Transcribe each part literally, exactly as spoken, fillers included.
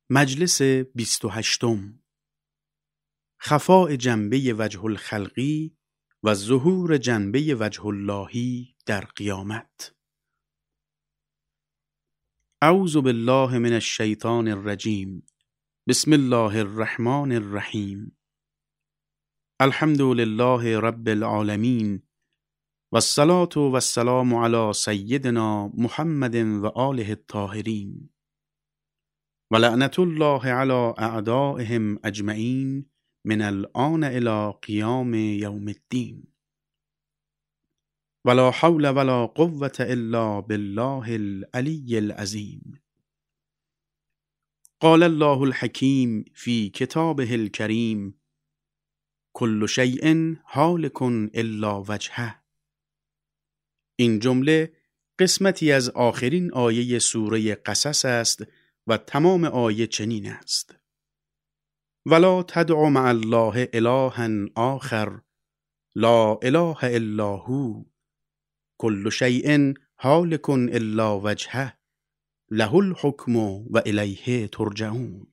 مجلس بیست و هشتم. خفاء جنبه وجه الخلقی و ظهور جنبه وجه اللهی در قیامت. اعوذ بالله من الشیطان الرجیم. بسم الله الرحمن الرحیم. الحمد لله رب العالمین و الصلاة و السلام علی سیدنا محمد و آله الطاهرین و لعنت الله علی اعدائهم اجمعین من الآن الی قیام یوم الدین. ولا حول ولا قوة الا بالله العلی العظیم. قال الله الحکیم فی کتابه الکریم کل شیء هالک الا وجهه. این جمله قسمتی از آخرین آیه سوره قصص است و تمام آیه چنین است: ولا تدع مع الله الها آخر لا اله الا هو کل شیء هالک الا وجهه له الحکم و الیه ترجعون.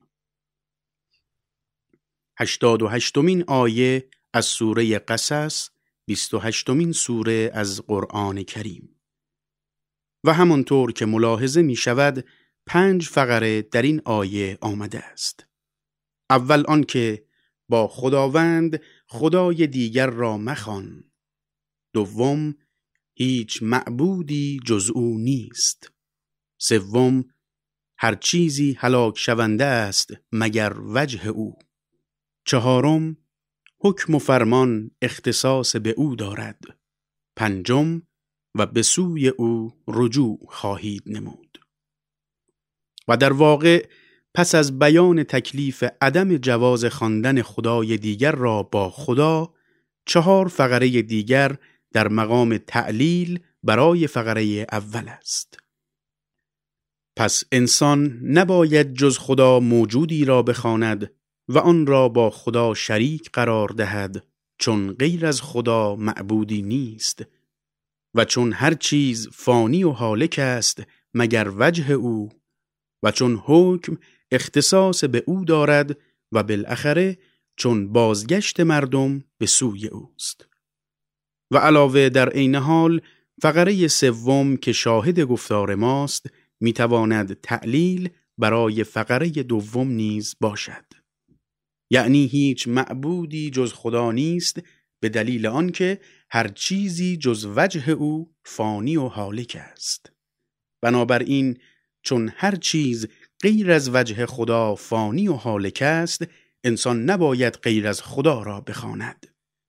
هشتاد و هشتمین آیه از سوره قصص، بیست و هشتمین سوره از قرآن کریم. و همانطور که ملاحظه می شود پنج فقره در این آیه آمده است. اول آن که با خداوند خدای دیگر را مخوان. دوم هیچ معبودی جز او نیست. سوم هر چیزی هلاک شونده است مگر وجه او. چهارم حکم و فرمان اختصاص به او دارد. پنجم و به سوی او رجوع خواهید نمود. و در واقع پس از بیان تکلیف عدم جواز خواندن خدای دیگر را با خدا، چهار فقره دیگر در مقام تعلیل برای فقره اول است. پس انسان نباید جز خدا موجودی را بخواند و آن را با خدا شریک قرار دهد، چون غیر از خدا معبودی نیست و چون هر چیز فانی و هالک است مگر وجه او و چون حکم اختصاص به او دارد و بالاخره چون بازگشت مردم به سوی اوست. و علاوه در عین حال فقره سوم که شاهد گفتار ماست میتواند تعلیل برای فقره دوم نیز باشد. یعنی هیچ معبودی جز خدا نیست به دلیل آنکه هر چیزی جز وجه او فانی و هالک است. بنابراین چون هر چیز غیر از وجه خدا فانی و هالک است، انسان نباید غیر از خدا را بخواند.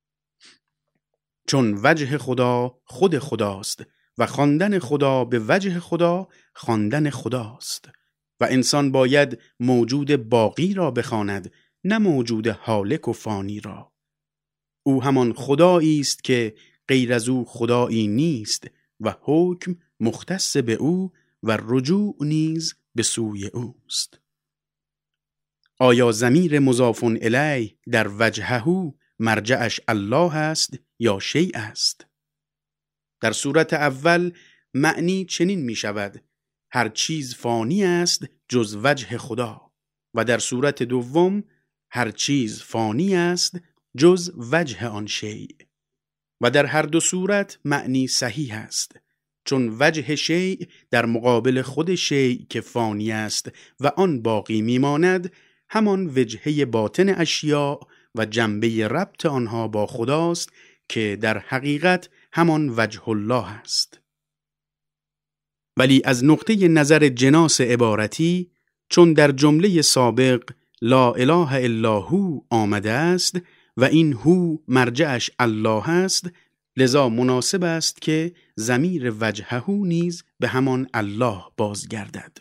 چون وجه خدا خود خداست و خواندن خدا به وجه خدا خواندن خداست و انسان باید موجود باقی را بخواند، نه موجود هالک و فانی را. او همان خدایی است که غیر از او خدایی نیست و حکم مختص به او و رجوع نیز به سوی اوست. آیا ضمیر مضاف الیه در وجهه مرجعش الله است یا شیء است؟ در صورت اول معنی چنین می شود: هر چیز فانی است جز وجه خدا. و در صورت دوم هر چیز فانی است جز وجه آن شیء. و در هر دو صورت معنی صحیح است، چون وجه شیء در مقابل خود شیء که فانی است و آن باقی میماند همان وجهه باطن اشیاء و جنبه ربط آنها با خداست که در حقیقت همان وجه الله است. ولی از نقطه نظر جناس عبارتی، چون در جمله سابق لا اله الا هو آمده است و این هو مرجعش الله است، لذا مناسب است که ضمیر وجهه نیز به همان الله بازگردد.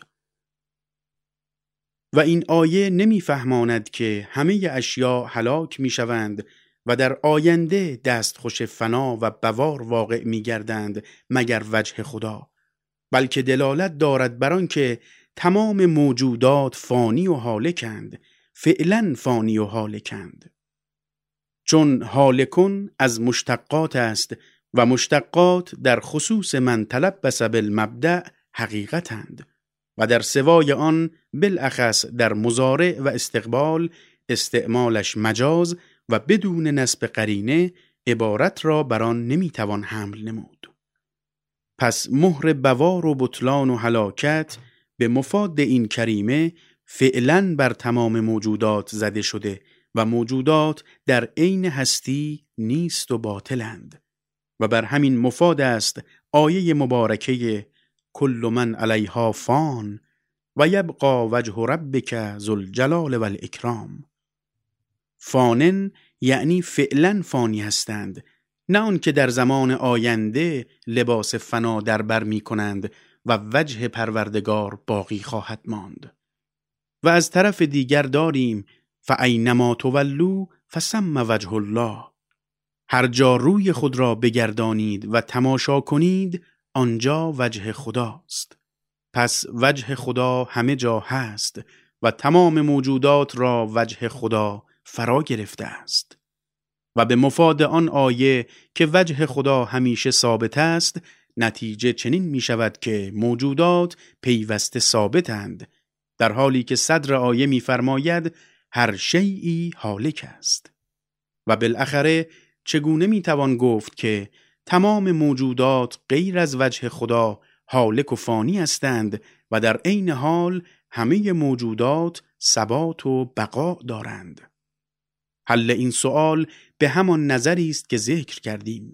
و این آیه نمی‌فهماند که همه اشیاء هلاک می‌شوند و در آینده دستخوش فنا و بوار واقع می‌گردند مگر وجه خدا، بلکه دلالت دارد بر آن که تمام موجودات فانی و هالکند، فعلا فانی و هالکند. چون هالکون از مشتقات است و مشتقات در خصوص من تلبس بالمبدأ حقیقتند و در سوای آن بالاخص در مضارع و استقبال استعمالش مجاز و بدون نسب قرینه عبارت را بر آن نمیتوان حمل نمود. پس مهر بوار و بطلان و هلاکت به مفاد این کریمه فعلاً بر تمام موجودات زده شده و موجودات در عین هستی نیست و باطلند و بر همین مفاد است آیه مبارکه کل من علیها فان و یبقى وجه ربک ذوالجلال والاکرام. فانن یعنی فعلا فانی هستند، نه آن که در زمان آینده لباس فنا در بر می کنند و وجه پروردگار باقی خواهد ماند. و از طرف دیگر داریم فاینما تولوا فثم وجه الله. هر جا روی خود را بگردانید و تماشا کنید آنجا وجه خداست. پس وجه خدا همه جا هست و تمام موجودات را وجه خدا فرا گرفته است. و به مفاد آن آیه که وجه خدا همیشه ثابت است، نتیجه چنین می شود که موجودات پیوسته ثابتند، در حالی که صدر آیه می فرماید هر شیئی هالک است. و بالاخره چگونه می توان گفت که تمام موجودات غیر از وجه خدا هالک و فانی هستند و در عین حال همه موجودات ثبات و بقا دارند؟ حل این سوال به همان نظری است که ذکر کردیم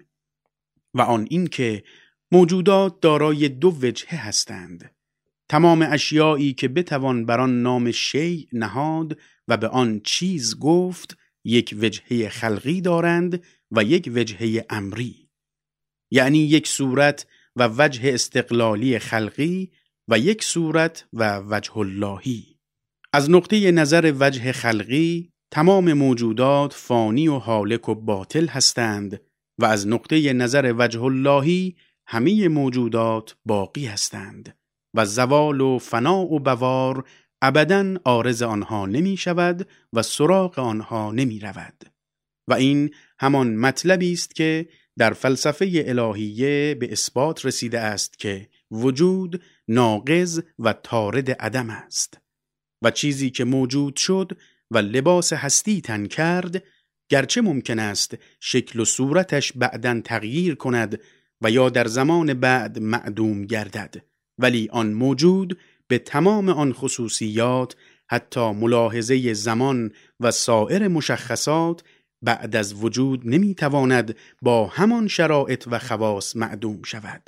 و آن این که موجودات دارای دو وجهه هستند. تمام اشیایی که بتوان بر آن نام شیء نهاد و به آن چیز گفت یک وجهه خلقی دارند و یک وجهه امری، یعنی یک صورت و وجه استقلالی خلقی و یک صورت و وجه اللهی. از نقطه نظر وجه خلقی تمام موجودات فانی و هالک و باطل هستند و از نقطه نظر وجه اللهی همه موجودات باقی هستند و زوال و فنا و بوار ابداً عارض آنها نمی شود و سراغ آنها نمی رود. و این همان مطلبی است که در فلسفه الهیه به اثبات رسیده است که وجود ناقض و طارد عدم است و چیزی که موجود شد و لباس هستی تن کرد، گرچه ممکن است شکل و صورتش بعداً تغییر کند و یا در زمان بعد معدوم گردد، ولی آن موجود به تمام آن خصوصیات حتی ملاحظه زمان و سایر مشخصات بعد از وجود نمیتواند با همان شرایط و خواص معدوم شود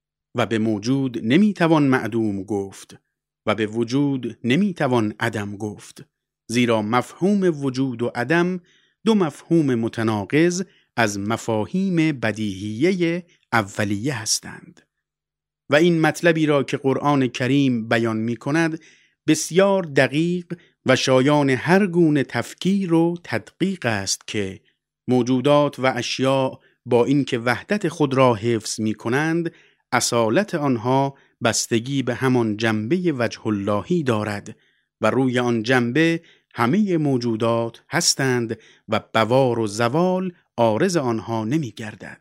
و به موجود نمیتوان معدوم گفت و به وجود نمیتوان عدم گفت، زیرا مفهوم وجود و عدم دو مفهوم متناقض از مفاهیم بدیهیه اولیه هستند. و این مطلبی را که قرآن کریم بیان می کند بسیار دقیق و شایان هر گونه تفکیر و تدقیق است که موجودات و اشیاء با اینکه وحدت خود را حفظ می کنند، اصالت آنها بستگی به همان جنبه وجه اللهی دارد و روی آن جنبه همه موجودات هستند و بوار و زوال عارض آنها نمی گردد.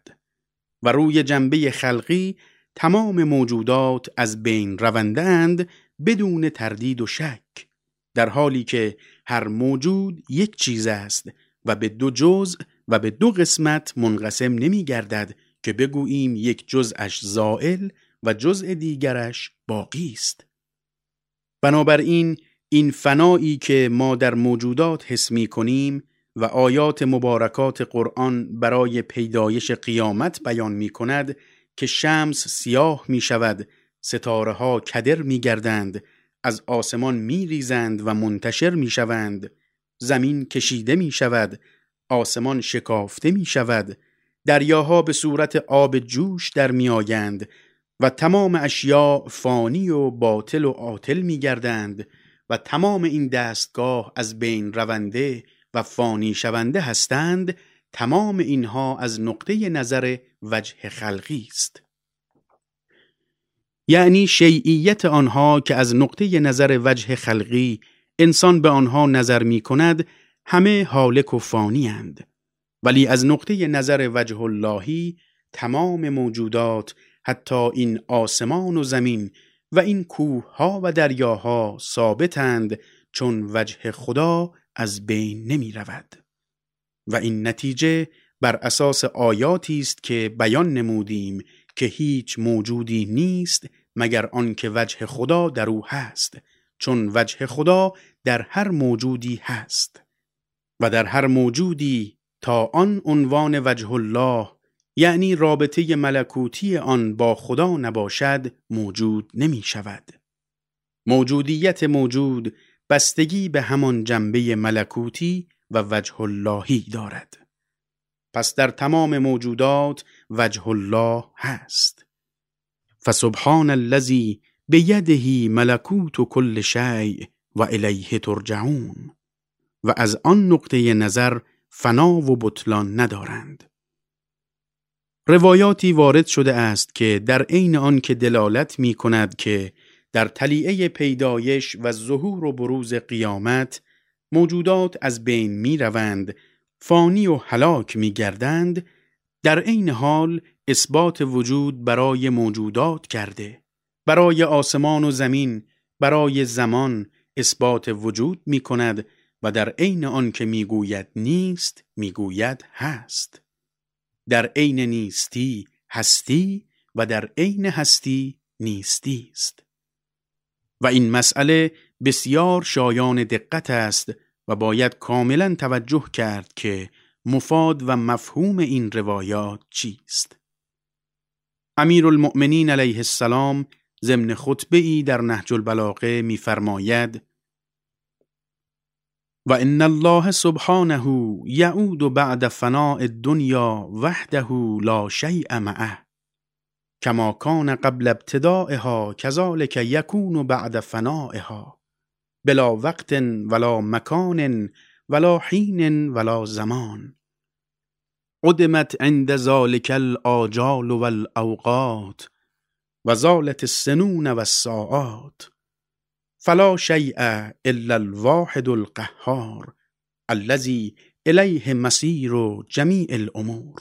و روی جنبه خلقی تمام موجودات از بین روندند بدون تردید و شک، در حالی که هر موجود یک چیز است و به دو جزء و به دو قسمت منقسم نمی گردد که بگوییم یک جزءش زائل و جزء دیگرش باقی است. بنابراین این فنایی که ما در موجودات حس می کنیم و آیات مبارکات قرآن برای پیدایش قیامت بیان می کند که شمس سیاه می شود، ستاره ها کدر می گردند، از آسمان می ریزند و منتشر می شوند، زمین کشیده می شود، آسمان شکافته می شود، دریاها به صورت آب جوش در می آیند و تمام اشیاء فانی و باطل و عاطل می گردند و تمام این دستگاه از بین رونده و فانی شونده هستند. تمام اینها از نقطه نظر وجه خلقی است، یعنی شیعیت آنها که از نقطه نظر وجه خلقی انسان به آنها نظر می کند همه هالک و فانی اند، ولی از نقطه نظر وجه اللهی تمام موجودات حتی این آسمان و زمین و این کوه ها و دریاها ثابتند چون وجه خدا از بین نمی رود. و این نتیجه بر اساس آیاتی است که بیان نمودیم که هیچ موجودی نیست مگر آنکه وجه خدا در او هست، چون وجه خدا در هر موجودی هست و در هر موجودی تا آن عنوان وجه الله، یعنی رابطه ملکوتی آن با خدا نباشد، موجود نمی شود. موجودیت موجود بستگی به همان جنبه ملکوتی و وجه اللهی دارد. پس در تمام موجودات وجه الله هست. فسبحان الذی بیده ملکوت کل شیء و الیه ترجعون. و از آن نقطه نظر فنا و بطلان ندارند. روایاتی وارد شده است که در عین آن که دلالت می کند که در طلیعه پیدایش و ظهور و بروز قیامت موجودات از بین می روند، فانی و هلاک می گردند، در عین حال اثبات وجود برای موجودات کرده، برای آسمان و زمین، برای زمان اثبات وجود می کند و در عین آن که می گوید نیست، می گوید هست. در عین نیستی هستی و در عین هستی نیستی است. و این مسئله بسیار شایان دقت است و باید کاملا توجه کرد که مفاد و مفهوم این روایات چیست. امیرالمؤمنین علیه السلام ضمن خطبه‌ای در نهج البلاغه می‌فرماید: و ان الله سبحانه یعود بعد فناء الدنیا وحده لا شیء معه کما کان قبل ابتدائها كذلك یکون بعد فنائها بلا وقت ولا مکان ولا حین ولا زمان عدمت عند ذلك الآجال والأوقات و زالت السنون والساعات فلا شیء الا الواحد القهار الذي الیه مسیر جمیع الامور.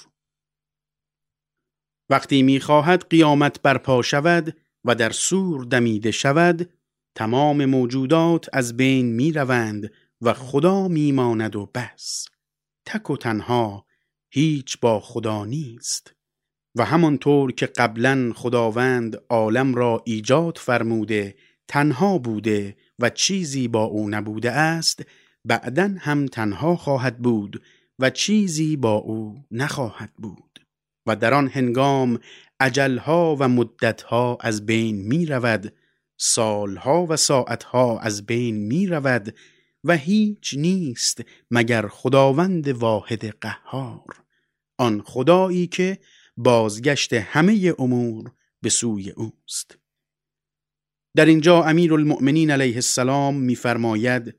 وقتی می‌خواهد قیامت برپا شود و در صور دمیده شود، تمام موجودات از بین می‌روند و خدا می‌ماند و بس. تک و تنها، هیچ با خدا نیست. و همانطور که قبلاً خداوند عالم را ایجاد فرموده، تنها بوده و چیزی با او نبوده است، بعداً هم تنها خواهد بود و چیزی با او نخواهد بود. و در آن هنگام اجلها و مدتها از بین می رود، سالها و ساعتها از بین می رود و هیچ نیست مگر خداوند واحد قهار، آن خدایی که بازگشت همه امور به سوی اوست. در اینجا امیرالمؤمنین علیه السلام می فرماید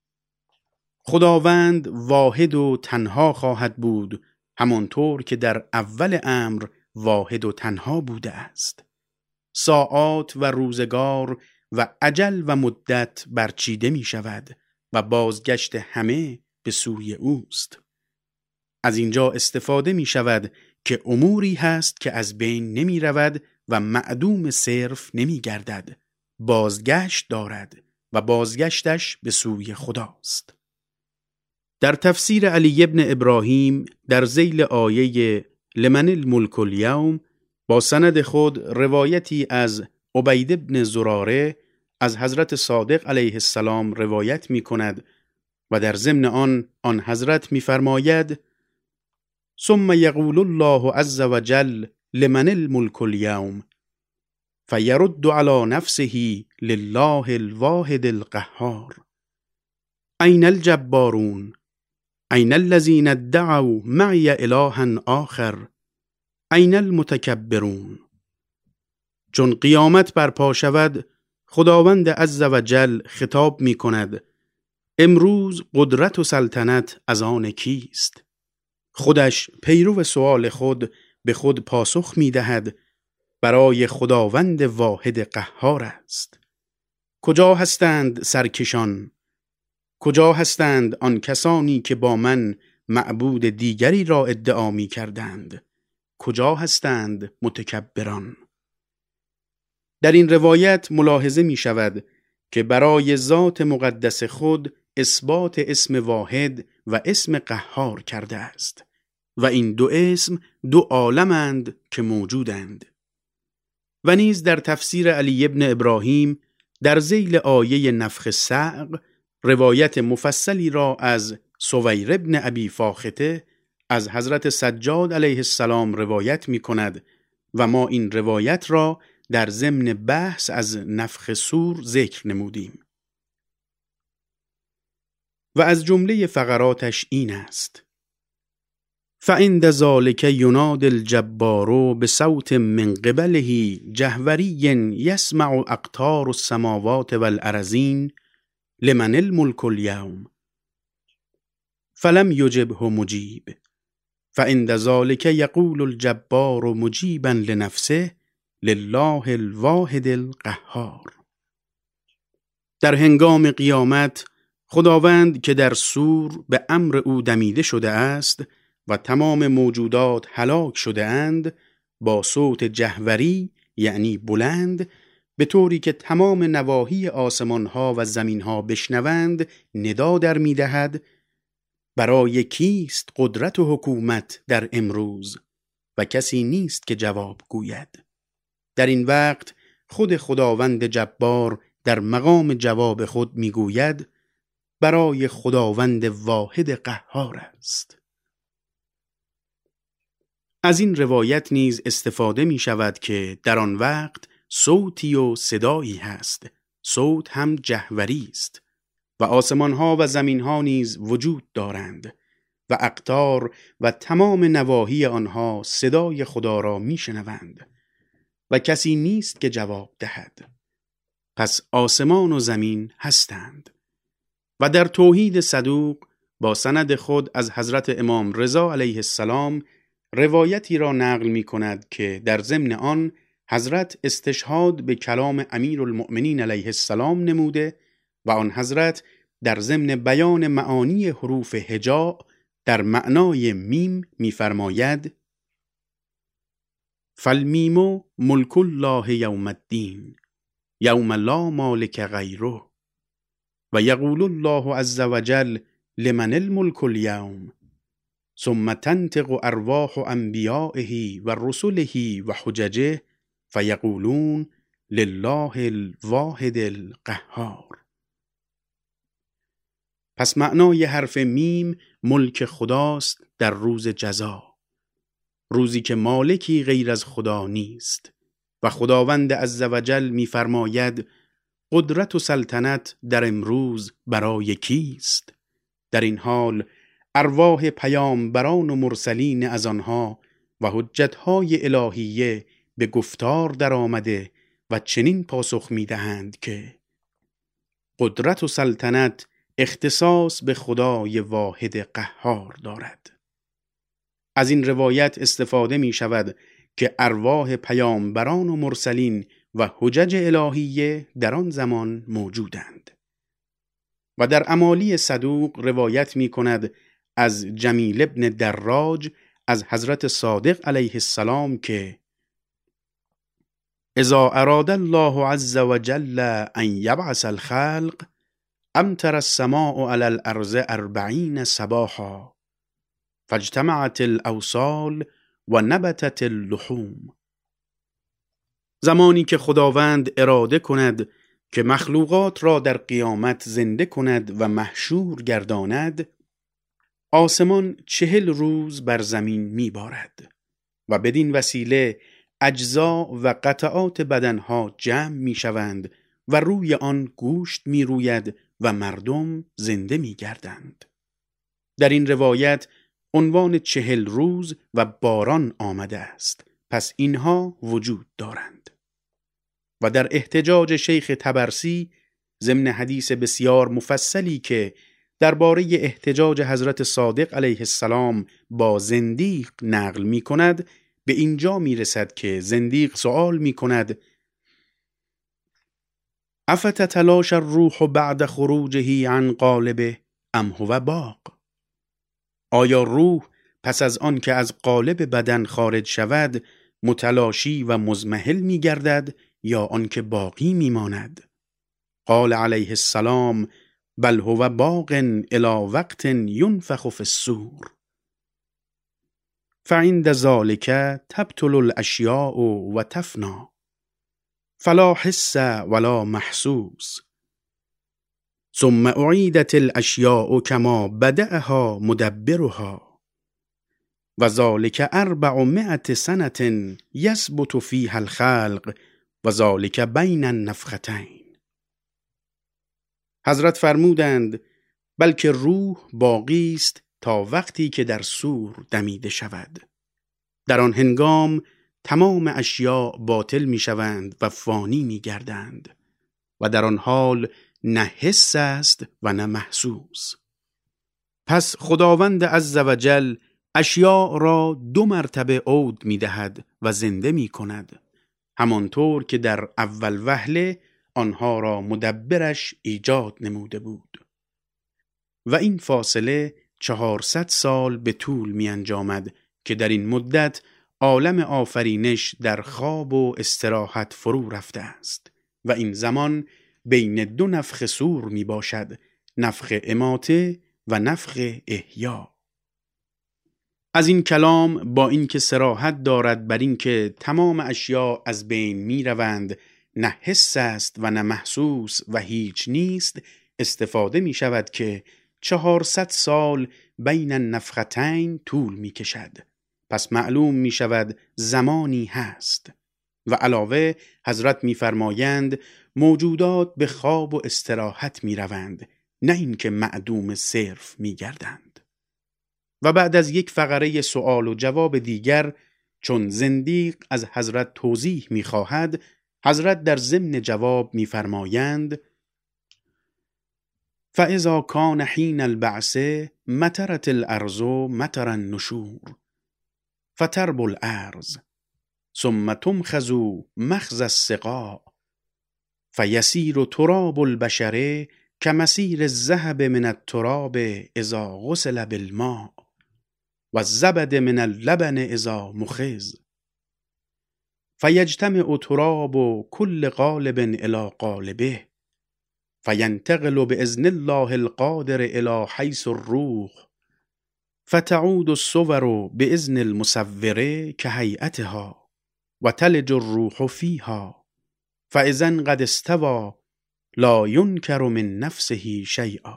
خداوند واحد و تنها خواهد بود، همانطور که در اول امر واحد و تنها بوده است. ساعات و روزگار و اجل و مدت برچیده می شود و بازگشت همه به سوی اوست. از اینجا استفاده می شود که اموری هست که از بین نمی رود و معدوم صرف نمی گردد، بازگشت دارد و بازگشتش به سوی خداست. در تفسیر علی ابن ابراهیم در ذیل آیه لمن الملک الیوم با سند خود روایتی از عبید بن زراره از حضرت صادق علیه السلام روایت می کند و در ضمن آن آن حضرت می فرماید ثم یقول الله عز وجل لمن الملک الیوم فیرد علی نفسه لله الواحد القهار این الجبارون این الذین ادعوا معی الها آخر این المتکبرون. چون قیامت برپا شود خداوند عز و جل خطاب می کند امروز قدرت و سلطنت از آن کیست؟ خودش پیرو سؤال خود به خود پاسخ می دهد برای خداوند واحد قهار است. کجا هستند سرکشان؟ کجا هستند آن کسانی که با من معبود دیگری را ادعا می کردند؟ کجا هستند متکبران؟ در این روایت ملاحظه می شود که برای ذات مقدس خود اثبات اسم واحد و اسم قهار کرده است و این دو اسم دو عالمند که موجودند. و نیز در تفسیر علی ابن ابراهیم در ذیل آیه نفخ صعق روایت مفصلی را از سویر ابن ابی فاخته از حضرت سجاد علیه السلام روایت می کند و ما این روایت را در ضمن بحث از نفخ صور ذکر نمودیم. و از جمله فقراتش این است: فعند ذلک ینادی الجبار بصوت من قبله جهوری یسمع اقطار السماوات والارضین لمن الملک اليوم فلم یجبه مجیب فعند ذلک یقول الجبار مجیبا لنفسه لله الواحد القهار. در هنگام قیامت خداوند که در صور به امر او دمیده شده است و تمام موجودات هلاک شده اند، با صوت جهوری یعنی بلند، به طوری که تمام نواحی آسمانها و زمینها بشنوند، ندا در می دهد: برای کیست قدرت و حکومت در امروز؟ و کسی نیست که جواب گوید. در این وقت خود خداوند جبار در مقام جواب خود می گوید: برای خداوند واحد قهار است. از این روایت نیز استفاده می شود که در آن وقت صوتی و صدایی هست، صوت هم جهوری است و آسمانها و زمینها نیز وجود دارند و اقطار و تمام نواحی آنها صدای خدا را می شنوند و کسی نیست که جواب دهد. پس آسمان و زمین هستند. و در توحید صدوق با سند خود از حضرت امام رضا علیه السلام روایتی را نقل می کند که در ضمن آن حضرت استشهاد به کلام امیرالمؤمنین علیه السلام نموده و آن حضرت در ضمن بیان معانی حروف هجاء در معنای میم می فرماید: فالمیم ملک الله یوم الدین یوم لا مالک غیره و یقول الله عز وجل لمن الملک اليوم ثم تنطق ارواح انبیائه و رسله و حججه فیقولون لله الواحد القهار. پس معنای حرف میم ملک خداست در روز جزا، روزی که مالکی غیر از خدا نیست و خداوند عزوجل می فرماید: قدرت و سلطنت در امروز برای کیست؟ در این حال ارواح پیامبران و مرسلین از آنها و حجتهای الهیه به گفتار در آمده و چنین پاسخ می دهند که قدرت و سلطنت اختصاص به خدای واحد قهار دارد. از این روایت استفاده می شود که ارواح پیامبران و مرسلین و حجج الهیه در آن زمان موجودند. و در امالی صدوق روایت می کند از جمیل ابن دراج از حضرت صادق علیه السلام که اذا اراد الله عز وجل ان یبعث الخلق امطر السماء علی الارض اربعین صباحا فاجتمعت الاوصال و نبتت اللحوم. زمانی که خداوند اراده کند که مخلوقات را در قیامت زنده کند و محشور گرداند، آسمان چهل روز بر زمین می بارد و بدین وسیله اجزا و قطعات بدنها جمع می شوند و روی آن گوشت می روید و مردم زنده می گردند. در این روایت عنوان چهل روز و باران آمده است، پس اینها وجود دارند. و در احتجاج شیخ طبرسی ضمن حدیث بسیار مفصلی که درباره احتجاج حضرت صادق علیه السلام با زندیق نقل می کند، به اینجا می رسد که زندیق سوال می کند: افتتلاش الروح بعد خروجه عن قالبه ام هو باق؟ آیا روح پس از آن که از قالب بدن خارج شود متلاشی و مزمحل می گردد یا آنکه باقی میماند؟ قال علیه السلام بل هو باق الی وقت ینفخ فی الصور فعند ذلک تبطل الاشیاء و تفنا فلا حس ولا محسوس ثم اعیدت الاشیاء کما بدأها مدبرها و ذلک اربعمائة سنة یثبت فیها الخلق و ذلک بین النفختین. حضرت فرمودند بلکه روح باقی است تا وقتی که در صور دمیده شود. در آن هنگام تمام اشیاء باطل می شوند و فانی می گردند و در آن حال نه حس است و نه محسوس. پس خداوند عزوجل اشیاء را دو مرتبه عود می دهد و زنده می کند، همانطور که در اول وهله آنها را مدبرش ایجاد نموده بود. و این فاصله چهارصد سال به طول می انجامد که در این مدت عالم آفرینش در خواب و استراحت فرو رفته است و این زمان بین دو نفخ صور می باشد، نفخ اماته و نفخ احیا. از این کلام با اینکه صراحت دارد بر اینکه تمام اشیاء از بین می روند، نه حس است و نه محسوس و هیچ نیست، استفاده می شود که چهارصد سال بین النفختین طول می کشد. پس معلوم می شود زمانی هست. و علاوه حضرت می فرمایند موجودات به خواب و استراحت می روند، نه اینکه معدوم صرف می گردند. و بعد از یک فقره سؤال و جواب دیگر، چون زندیق از حضرت توضیح می خواهد، حضرت در ضمن جواب می فرمایند فاذا کان حین البعث مطرت الارض مطر النشور فترب الارض ثم تمخذ مخذ السقاء فیسیر تراب البشر کمسیر الذهب من التراب اذا غسل بالماء و الزبد من اللبن اذا مخذ فیجتمع تراب کل قالب الی قالبه فینتقل باذن الله القادر الی حیث الروح فتعود الصور باذن المصور کهیئتها و تلج الروح فیها فاذا قد استوى لا ینکر من نفسه شیئا.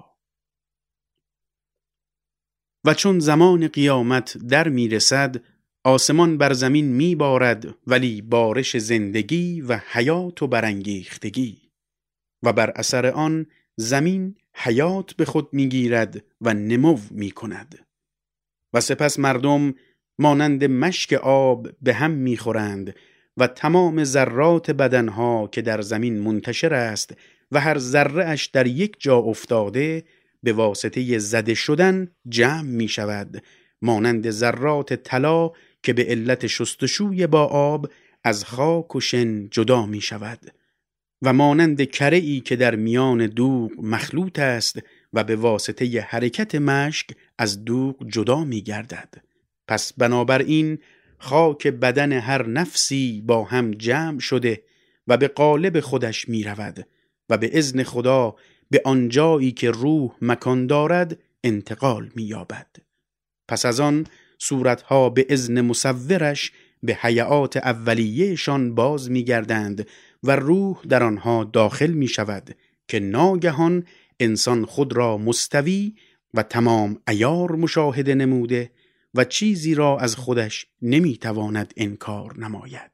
و چون زمان قیامت در می رسد، آسمان بر زمین می بارد، ولی بارش زندگی و حیات و برانگیختگی، و بر اثر آن زمین حیات به خود می گیرد و نمو می کند. و سپس مردم مانند مشک آب به هم می خورند و تمام ذرات بدنها که در زمین منتشر است و هر ذره اش در یک جا افتاده به واسطه زده شدن جمع می شود، مانند ذرات طلا که به علت شستشوی با آب از خاک و شن جدا می شود، و مانند کره‌ای که در میان دوغ مخلوط است و به واسطه حرکت مشک از دوغ جدا می گردد. پس بنابراین خاک بدن هر نفسی با هم جمع شده و به قالب خودش می رود و به اذن خدا به آنجایی که روح مکان دارد انتقال می یابد. پس از آن صورتها به اذن مصورش به هیئات اولیه‌شان باز می گردند و روح در آنها داخل می شود که ناگهان انسان خود را مستوی و تمام عیار مشاهده نموده و چیزی را از خودش نمی تواند انکار نماید.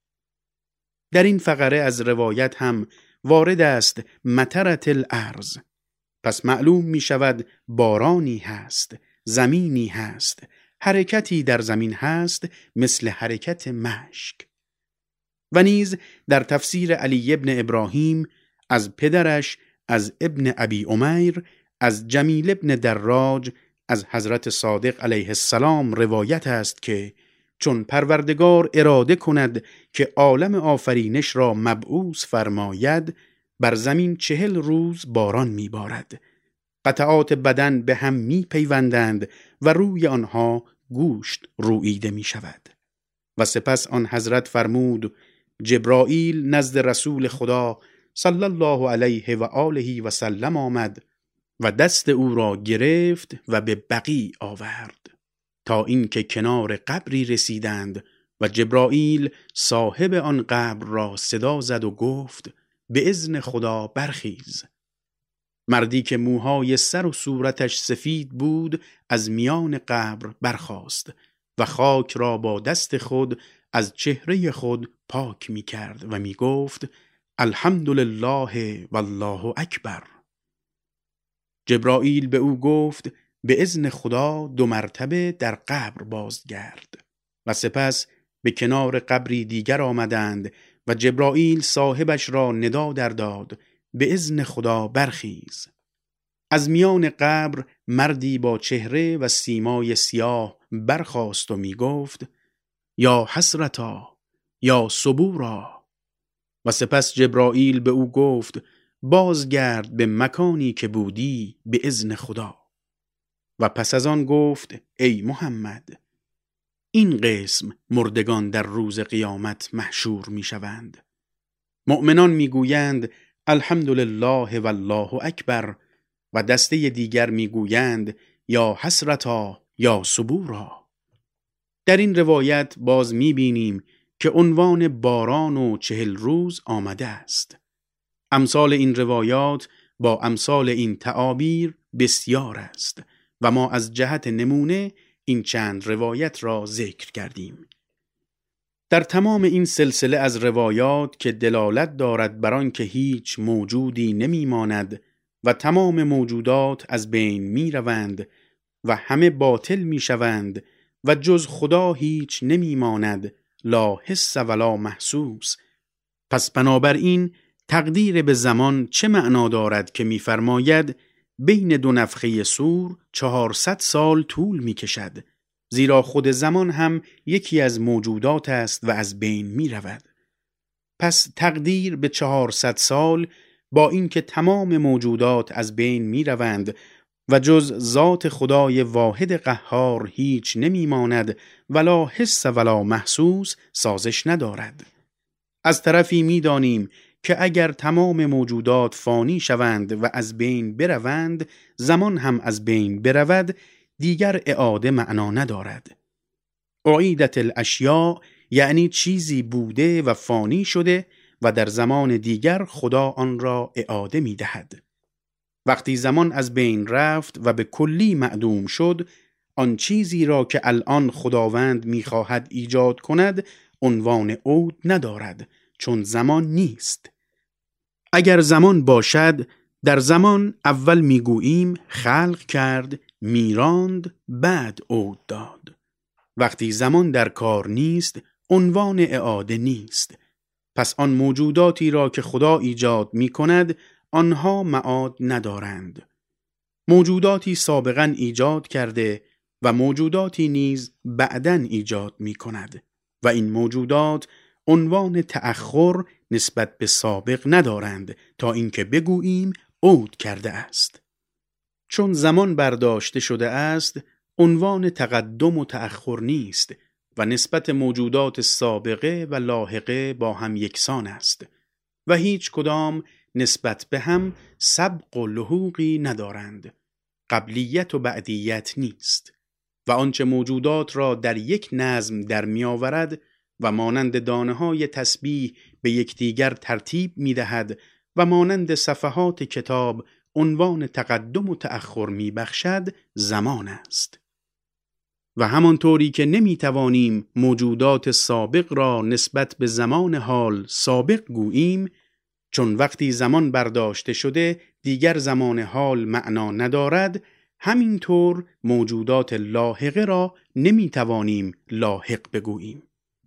در این فقره از روایت هم وارد است مطرت الارض، پس معلوم می شود بارانی هست، زمینی هست، حرکتی در زمین هست مثل حرکت مشک. و نیز در تفسیر علی ابن ابراهیم از پدرش از ابن ابی عمیر از جمیل ابن دراج از حضرت صادق علیه السلام روایت است که چون پروردگار اراده کند که عالم آفرینش را مبعوث فرماید، بر زمین چهل روز باران می بارد. قطعات بدن به هم می پیوندند و روی آنها گوشت روییده می شود. و سپس آن حضرت فرمود جبرائیل نزد رسول خدا صلی الله علیه و آله و سلم آمد و دست او را گرفت و به بقیع آورد تا اینکه کنار قبری رسیدند و جبرائیل صاحب آن قبر را صدا زد و گفت به اذن خدا برخیز. مردی که موهای سر و صورتش سفید بود از میان قبر برخاست و خاک را با دست خود از چهره خود پاک می کرد و می گفت الحمدلله والله اکبر. جبرائیل به او گفت به اذن خدا دو مرتبه در قبر بازگرد و سپس به کنار قبری دیگر آمدند و جبرائیل صاحبش را ندا در داد به اذن خدا برخیز. از میان قبر مردی با چهره و سیمای سیاه برخاست و می گفت یا حسرتا یا صبورا. و سپس جبرائیل به او گفت بازگرد به مکانی که بودی به اذن خدا. و پس از آن گفت ای محمد، این قسم مردگان در روز قیامت محشور می شوند. مؤمنان می گویند الحمدلله والله اکبر و دسته دیگر می گویند یا حسرتا یا صبورا. در این روایت باز می بینیم که عنوان باران و چهل روز آمده است. امثال این روایات با امثال این تعابیر بسیار است و ما از جهت نمونه این چند روایت را ذکر کردیم. در تمام این سلسله از روایات که دلالت دارد بر آن که هیچ موجودی نمی ماند و تمام موجودات از بین می روند و همه باطل می شوند و جز خدا هیچ نمی ماند لا حس ولا محسوس، پس بنابراین تقدیر به زمان چه معنا دارد که می فرماید بین دو نفخه صور چهارصد سال طول می کشد، زیرا خود زمان هم یکی از موجودات است و از بین می رود. پس تقدیر به چهارصد سال با اینکه تمام موجودات از بین می روند و جز ذات خدای واحد قهار هیچ نمی ماند ولا حس ولا محسوس سازش ندارد. از طرفی می دانیم که اگر تمام موجودات فانی شوند و از بین بروند، زمان هم از بین برود، دیگر اعاده معنا ندارد. اعیدت الاشیاء یعنی چیزی بوده و فانی شده و در زمان دیگر خدا آن را اعاده می دهد. وقتی زمان از بین رفت و به کلی معدوم شد، آن چیزی را که الان خداوند می خواهد ایجاد کند عنوان عود ندارد، چون زمان نیست. اگر زمان باشد، در زمان اول میگوییم خلق کرد، میراند، بعد عود داد. وقتی زمان در کار نیست، عنوان اعاده نیست. پس آن موجوداتی را که خدا ایجاد می کند، آنها معاد ندارند. موجوداتی سابقاً ایجاد کرده و موجوداتی نیز بعداً ایجاد می کند و این موجودات عنوان تأخر نسبت به سابق ندارند تا اینکه بگوییم عود کرده است. چون زمان برداشته شده است، عنوان تقدم و تأخر نیست و نسبت موجودات سابقه و لاحقه با هم یکسان است و هیچ کدام نسبت به هم سبق و لحوقی ندارند. قبلیت و بعدیت نیست و آنچه موجودات را در یک نظم در می آورد و مانند دانه های تسبیح به یکدیگر ترتیب می دهد و مانند صفحات کتاب عنوان تقدم و تأخر می بخشد زمان است. و همانطوری که نمی توانیم موجودات سابق را نسبت به زمان حال سابق گوییم، چون وقتی زمان برداشته شده دیگر زمان حال معنا ندارد، همینطور موجودات لاحقه را نمی توانیم لاحق بگوییم.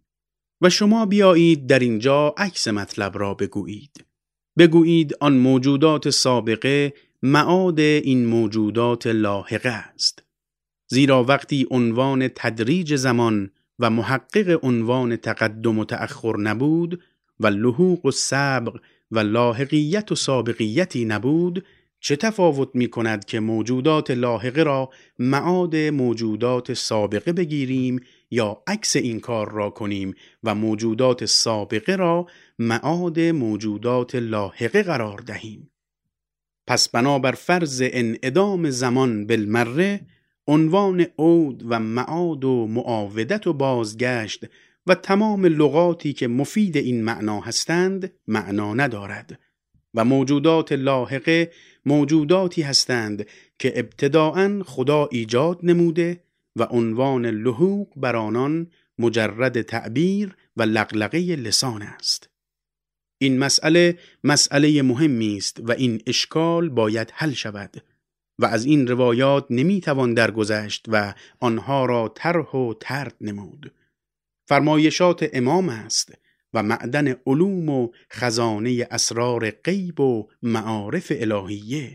و شما بیایید در اینجا عکس مطلب را بگویید. بگویید آن موجودات سابقه معاد این موجودات لاحقه است. زیرا وقتی عنوان تدریج زمان و محقق عنوان تقدم و تأخر نبود و لحوق و سبق و لاحقیت و سابقیتی نبود، چه تفاوت می کند که موجودات لاحقه را معاد موجودات سابقه بگیریم یا عکس این کار را کنیم و موجودات سابقه را معاد موجودات لاحقه قرار دهیم. پس بنابر فرض انعدام زمان بالمره، عنوان عود و معاد و معاودت و بازگشت و تمام لغاتی که مفید این معنا هستند معنا ندارد و موجودات لاحقه موجوداتی هستند که ابتداءً خدا ایجاد نموده و عنوان لحوق بر آنان مجرد تعبیر و لغلقه لسان است. این مسئله مسئله مهمی است و این اشکال باید حل شود و از این روایات نمیتوان درگذشت و آنها را طرح و طرد نمود. فرمایشات امام است و معدن علوم و خزانه اسرار غیب و معارف الهیه.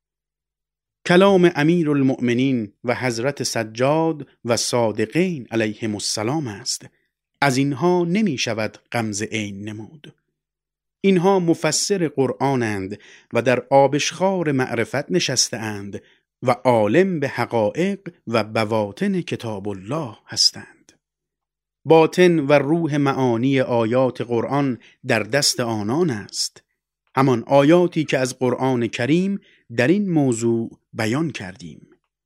کلام امیر المؤمنین و حضرت سجاد و صادقین علیهم السلام است. از اینها نمی شود غمز عین نمود. اینها مفسر قرآنند و در آبشخوار معرفت نشسته اند و عالم به حقایق و بواطن کتاب الله هستند. باطن و روح معانی آیات قرآن در دست آنان است، همان آیاتی که از قرآن کریم در این موضوع بیان کردیم.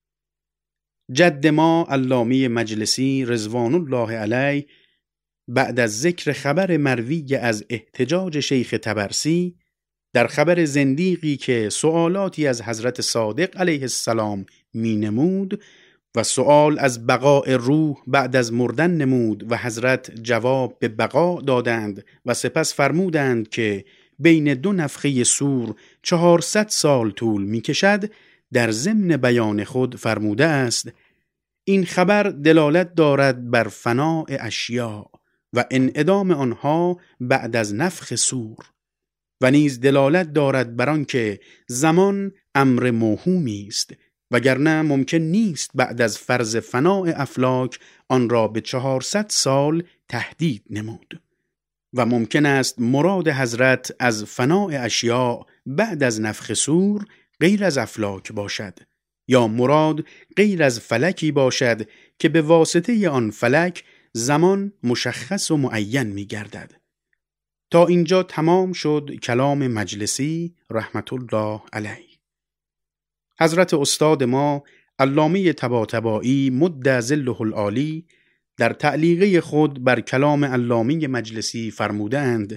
جد ما علامه مجلسی رضوان الله علیه بعد از ذکر خبر مروی از احتجاج شیخ طبرسی در خبر زندیقی که سؤالاتی از حضرت صادق علیه السلام می نمود و سؤال از بقاء روح بعد از مردن نمود و حضرت جواب به بقا دادند و سپس فرمودند که بین دو نفخه صور چهارصد سال طول می کشد، در ضمن بیان خود فرموده است: این خبر دلالت دارد بر فناء اشیاء و انعدام آنها بعد از نفخ صور و نیز دلالت دارد بر آنکه زمان امر موهومی است، وگرنه ممکن نیست بعد از فرض فناء افلاک آن را به چهارصد سال تهدید نمود و ممکن است مراد حضرت از فناء اشیاء بعد از نفخ صور غیر از افلاک باشد یا مراد غیر از فلکی باشد که به واسطه آن فلک زمان مشخص و معین می گردد. تا اینجا تمام شد کلام مجلسی رحمت الله علیه. حضرت استاد ما علامه طباطبایی مد ظله العالی در تعلیقه خود بر کلام علامه مجلسی فرمودند: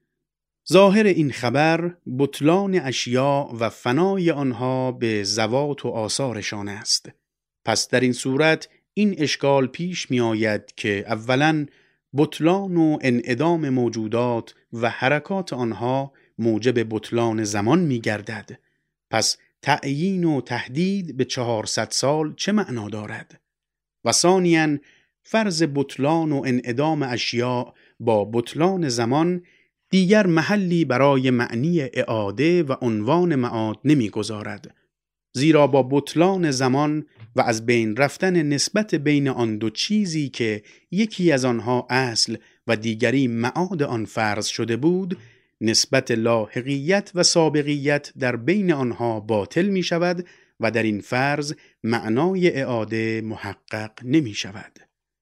ظاهر این خبر بطلان اشیاء و فنای آنها به ذوات و آثارشان است. پس در این صورت این اشکال پیش می آید که اولاً بطلان و انعدام موجودات و حرکات آنها موجب بطلان زمان می گردد. پس تعیین و تهدید به چهارصد سال چه معنا دارد؟ و ثانیاً فرض بطلان و انعدام اشیاء با بطلان زمان دیگر محلی برای معنی اعاده و عنوان معاد نمی گذارد، زیرا با بطلان زمان و از بین رفتن نسبت بین آن دو چیزی که یکی از آنها اصل و دیگری معاد آن فرض شده بود، نسبت لاحقیت و سابقیت در بین آنها باطل می شود و در این فرض معنای اعاده محقق نمی شود.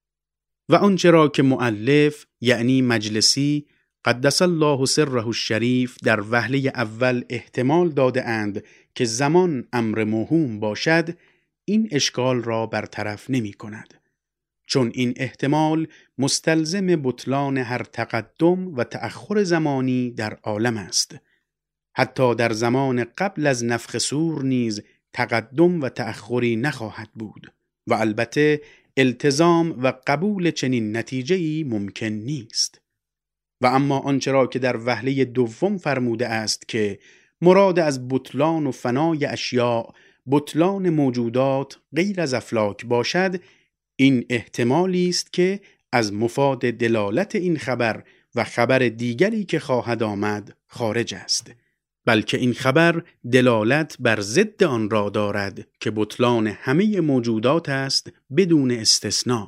و آنچه را که مؤلف یعنی مجلسی قدس الله سره الشریف در وهله اول احتمال داده اند که زمان امر موهوم باشد، این اشکال را برطرف نمی کند، چون این احتمال مستلزم بطلان هر تقدم و تأخر زمانی در عالم است. حتی در زمان قبل از نفخ صور نیز تقدم و تأخری نخواهد بود و البته التزام و قبول چنین نتیجه‌ای ممکن نیست. و اما آنچه را که در وهله دوم فرموده است که مراد از بطلان و فنای اشیاء بطلان موجودات غیر از افلاک باشد، این احتمالی است که از مفاد دلالت این خبر و خبر دیگری که خواهد آمد خارج است، بلکه این خبر دلالت بر ضد آن را دارد که بطلان همه موجودات است بدون استثناء.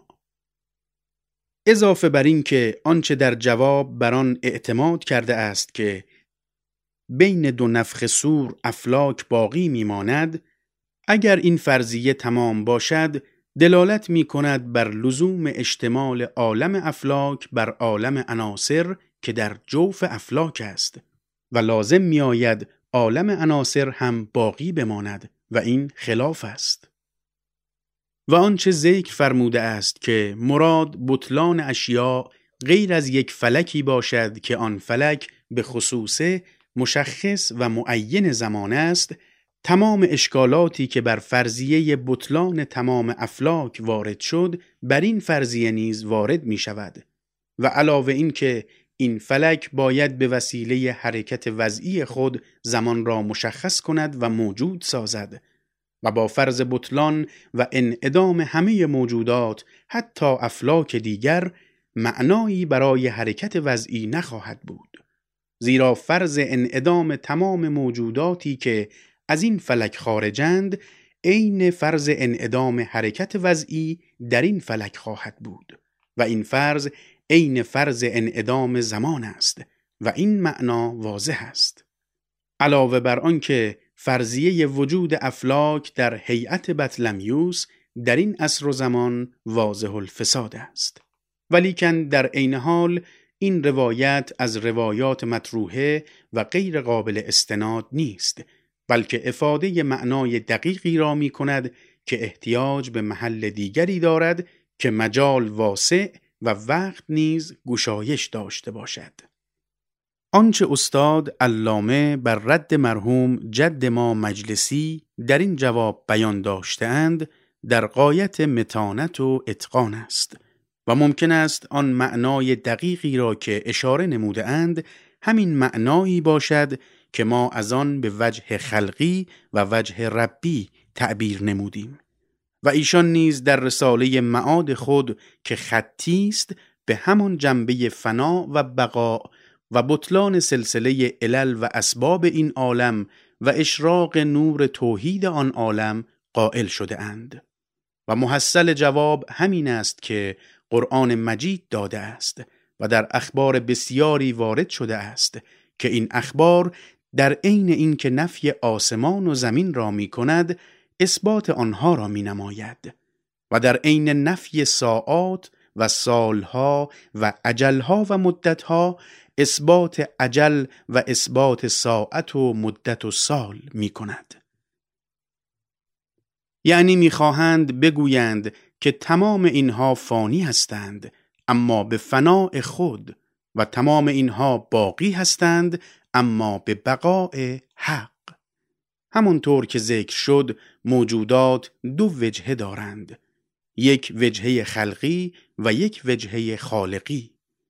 اضافه بر این که آنچه در جواب بر آن اعتماد کرده است که بین دو نفخ صور افلاک باقی میماند، اگر این فرضیه تمام باشد دلالت می کند بر لزوم اشتمال عالم افلاک بر عالم عناصر که در جوف افلاک است و لازم می آید عالم عناصر هم باقی بماند و این خلاف است. و آنچه ذکر فرموده است که مراد بطلان اشیاء غیر از یک فلکی باشد که آن فلک به خصوص مشخص و معین زمان است، تمام اشکالاتی که بر فرضیه بطلان تمام افلاک وارد شد بر این فرضیه نیز وارد می شود و علاوه این که این فلک باید به وسیله حرکت وضعی خود زمان را مشخص کند و موجود سازد و با فرض بطلان و انعدام همه موجودات حتی افلاک دیگر معنایی برای حرکت وضعی نخواهد بود، زیرا فرض انعدام تمام موجوداتی که از این فلک خارجند عین فرض انعدام حرکت وضعی در این فلک خواهد بود و این فرض عین فرض انعدام زمان است و این معنا واضح است. علاوه بر آنکه فرضیه وجود افلاک در هیئت بطلمیوس در این عصر و زمان واضح الفساد است، ولیکن در عین حال این روایت از روایات مطروحه و غیر قابل استناد نیست، بلکه افاده معنای دقیقی را می کند که احتیاج به محل دیگری دارد که مجال واسع و وقت نیز گشایش داشته باشد. آنچه استاد علامه بر رد مرحوم جد ما مجلسی در این جواب بیان داشته‌اند در غایت متانت و اتقان است و ممکن است آن معنای دقیقی را که اشاره نموده اند همین معنایی باشد که ما از آن به وجه خلقی و وجه ربی تعبیر نمودیم و ایشان نیز در رساله معاد خود که خطی است به همان جنبه فنا و بقا و بطلان سلسله علل و اسباب این عالم و اشراق نور توحید آن عالم قائل شده اند و محصل جواب همین است که قرآن مجید داده است و در اخبار بسیاری وارد شده است که این اخبار در عین این که نفی آسمان و زمین را می کند اثبات آنها را می نماید و در عین نفی ساعات و سالها و اجلها و مدتها اثبات اجل و اثبات ساعت و مدت و سال می کند. یعنی می خواهند بگویند که تمام اینها فانی هستند اما به فناء خود و تمام اینها باقی هستند اما به بقاء حق. همونطور که ذکر شد موجودات دو وجهه دارند، یک وجهه خلقی و یک وجهه خالقی.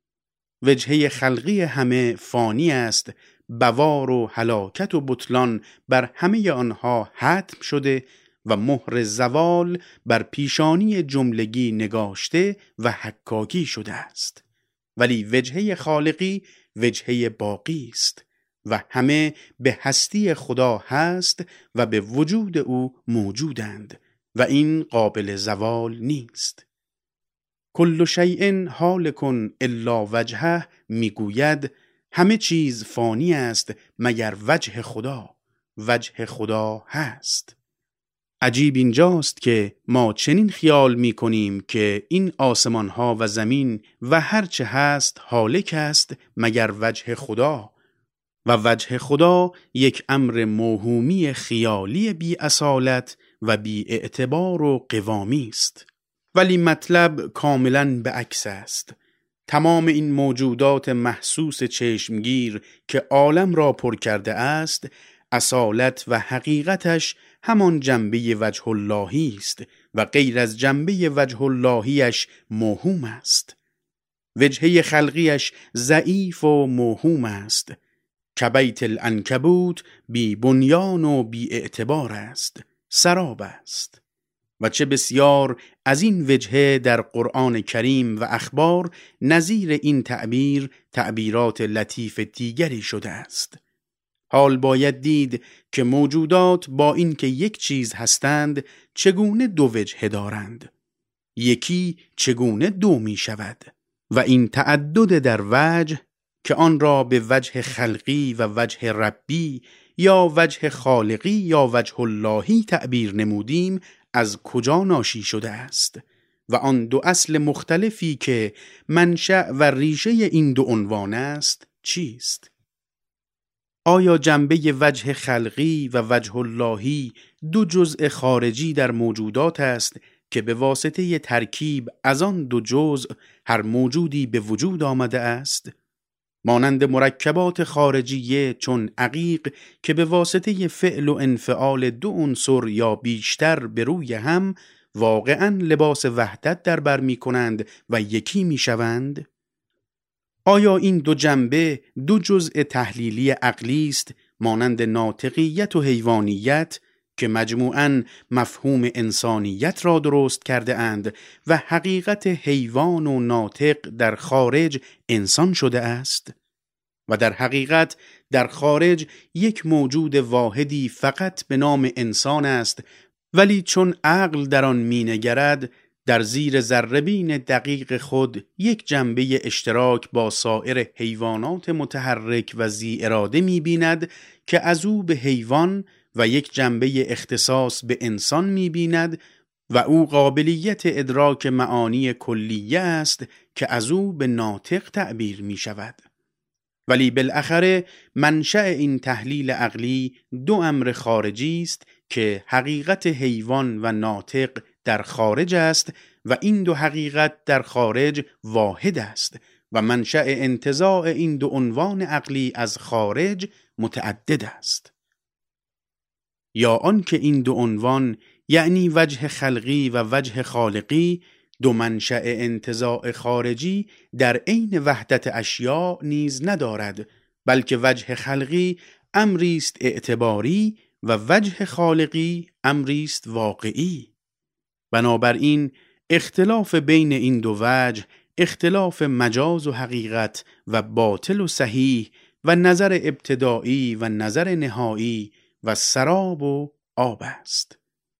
وجهه خلقی همه فانی است، بوار و هلاکت و بطلان بر همه آنها ختم شده و مهر زوال بر پیشانی جملگی نگاشته و حکاکی شده است، ولی وجهه خالقی وجهه باقی است و همه به هستی خدا هست و به وجود او موجودند و این قابل زوال نیست. کل شیء هالک الا وجهه میگوید همه چیز فانی است مگر وجه خدا، وجه خدا هست. عجیب اینجاست که ما چنین خیال می کنیم که این آسمان ها و زمین و هرچه هست هالک است مگر وجه خدا و وجه خدا یک امر موهومی خیالی بی اصالت و بی اعتبار و قوامی است، ولی مطلب کاملا به عکس است. تمام این موجودات محسوس چشمگیر که عالم را پر کرده است اصالت و حقیقتش همان جنبه وجه اللهی است و غیر از جنبه وجه اللهیش موهوم است. وجهه خلقیش ضعیف و موهوم است، کبیت العنکبوت بی بنیان و بی اعتبار است، سراب است. و چه بسیار از این وجهه در قرآن کریم و اخبار نظیر این تعبیر تعبیرات لطیف دیگری شده است. حال باید دید که موجودات با این که یک چیز هستند چگونه دو وجهه دارند، یکی چگونه دو می شود و این تعدد در وجه که آن را به وجه خلقی و وجه ربی یا وجه خالقی یا وجه اللهی تعبیر نمودیم از کجا ناشی شده است و آن دو اصل مختلفی که منشأ و ریشه این دو عنوان است چیست؟ آیا جنبه وجه خلقی و وجه اللهی دو جزء خارجی در موجودات است که به واسطه ترکیب از آن دو جزء هر موجودی به وجود آمده است؟ مانند مرکبات خارجیه چون عقیق که به واسطه فعل و انفعال دو عنصر یا بیشتر به روی هم واقعاً لباس وحدت در بر می کنند و یکی می شوند؟ آیا این دو جنبه دو جزء تحلیلی عقلی است مانند ناطقیت و حیوانیت که مجموعاً مفهوم انسانیت را درست کرده اند و حقیقت حیوان و ناطق در خارج انسان شده است؟ و در حقیقت در خارج یک موجود واحدی فقط به نام انسان است، ولی چون عقل در آن می‌نگرد در زیر ذره‌بین دقیق خود یک جنبه اشتراک با سایر حیوانات متحرک و ذی اراده می‌بیند که از او به حیوان و یک جنبه اختصاص به انسان می‌بیند و او قابلیت ادراک معانی کلیه است که از او به ناطق تعبیر می‌شود. ولی بالاخره منشأ این تحلیل عقلی دو امر خارجی است که حقیقت حیوان و ناطق در خارج است و این دو حقیقت در خارج واحد است و منشأ انتزاع این دو عنوان عقلی از خارج متعدد است. یا آن که این دو عنوان یعنی وجه خلقی و وجه خالقی دو منشأ انتزاع خارجی در عین وحدت اشیاء نیز ندارد، بلکه وجه خلقی امری است اعتباری و وجه خالقی امری است واقعی. بنابراین اختلاف بین این دو وجه اختلاف مجاز و حقیقت و باطل و صحیح و نظر ابتدایی و نظر نهایی و سراب و آب است.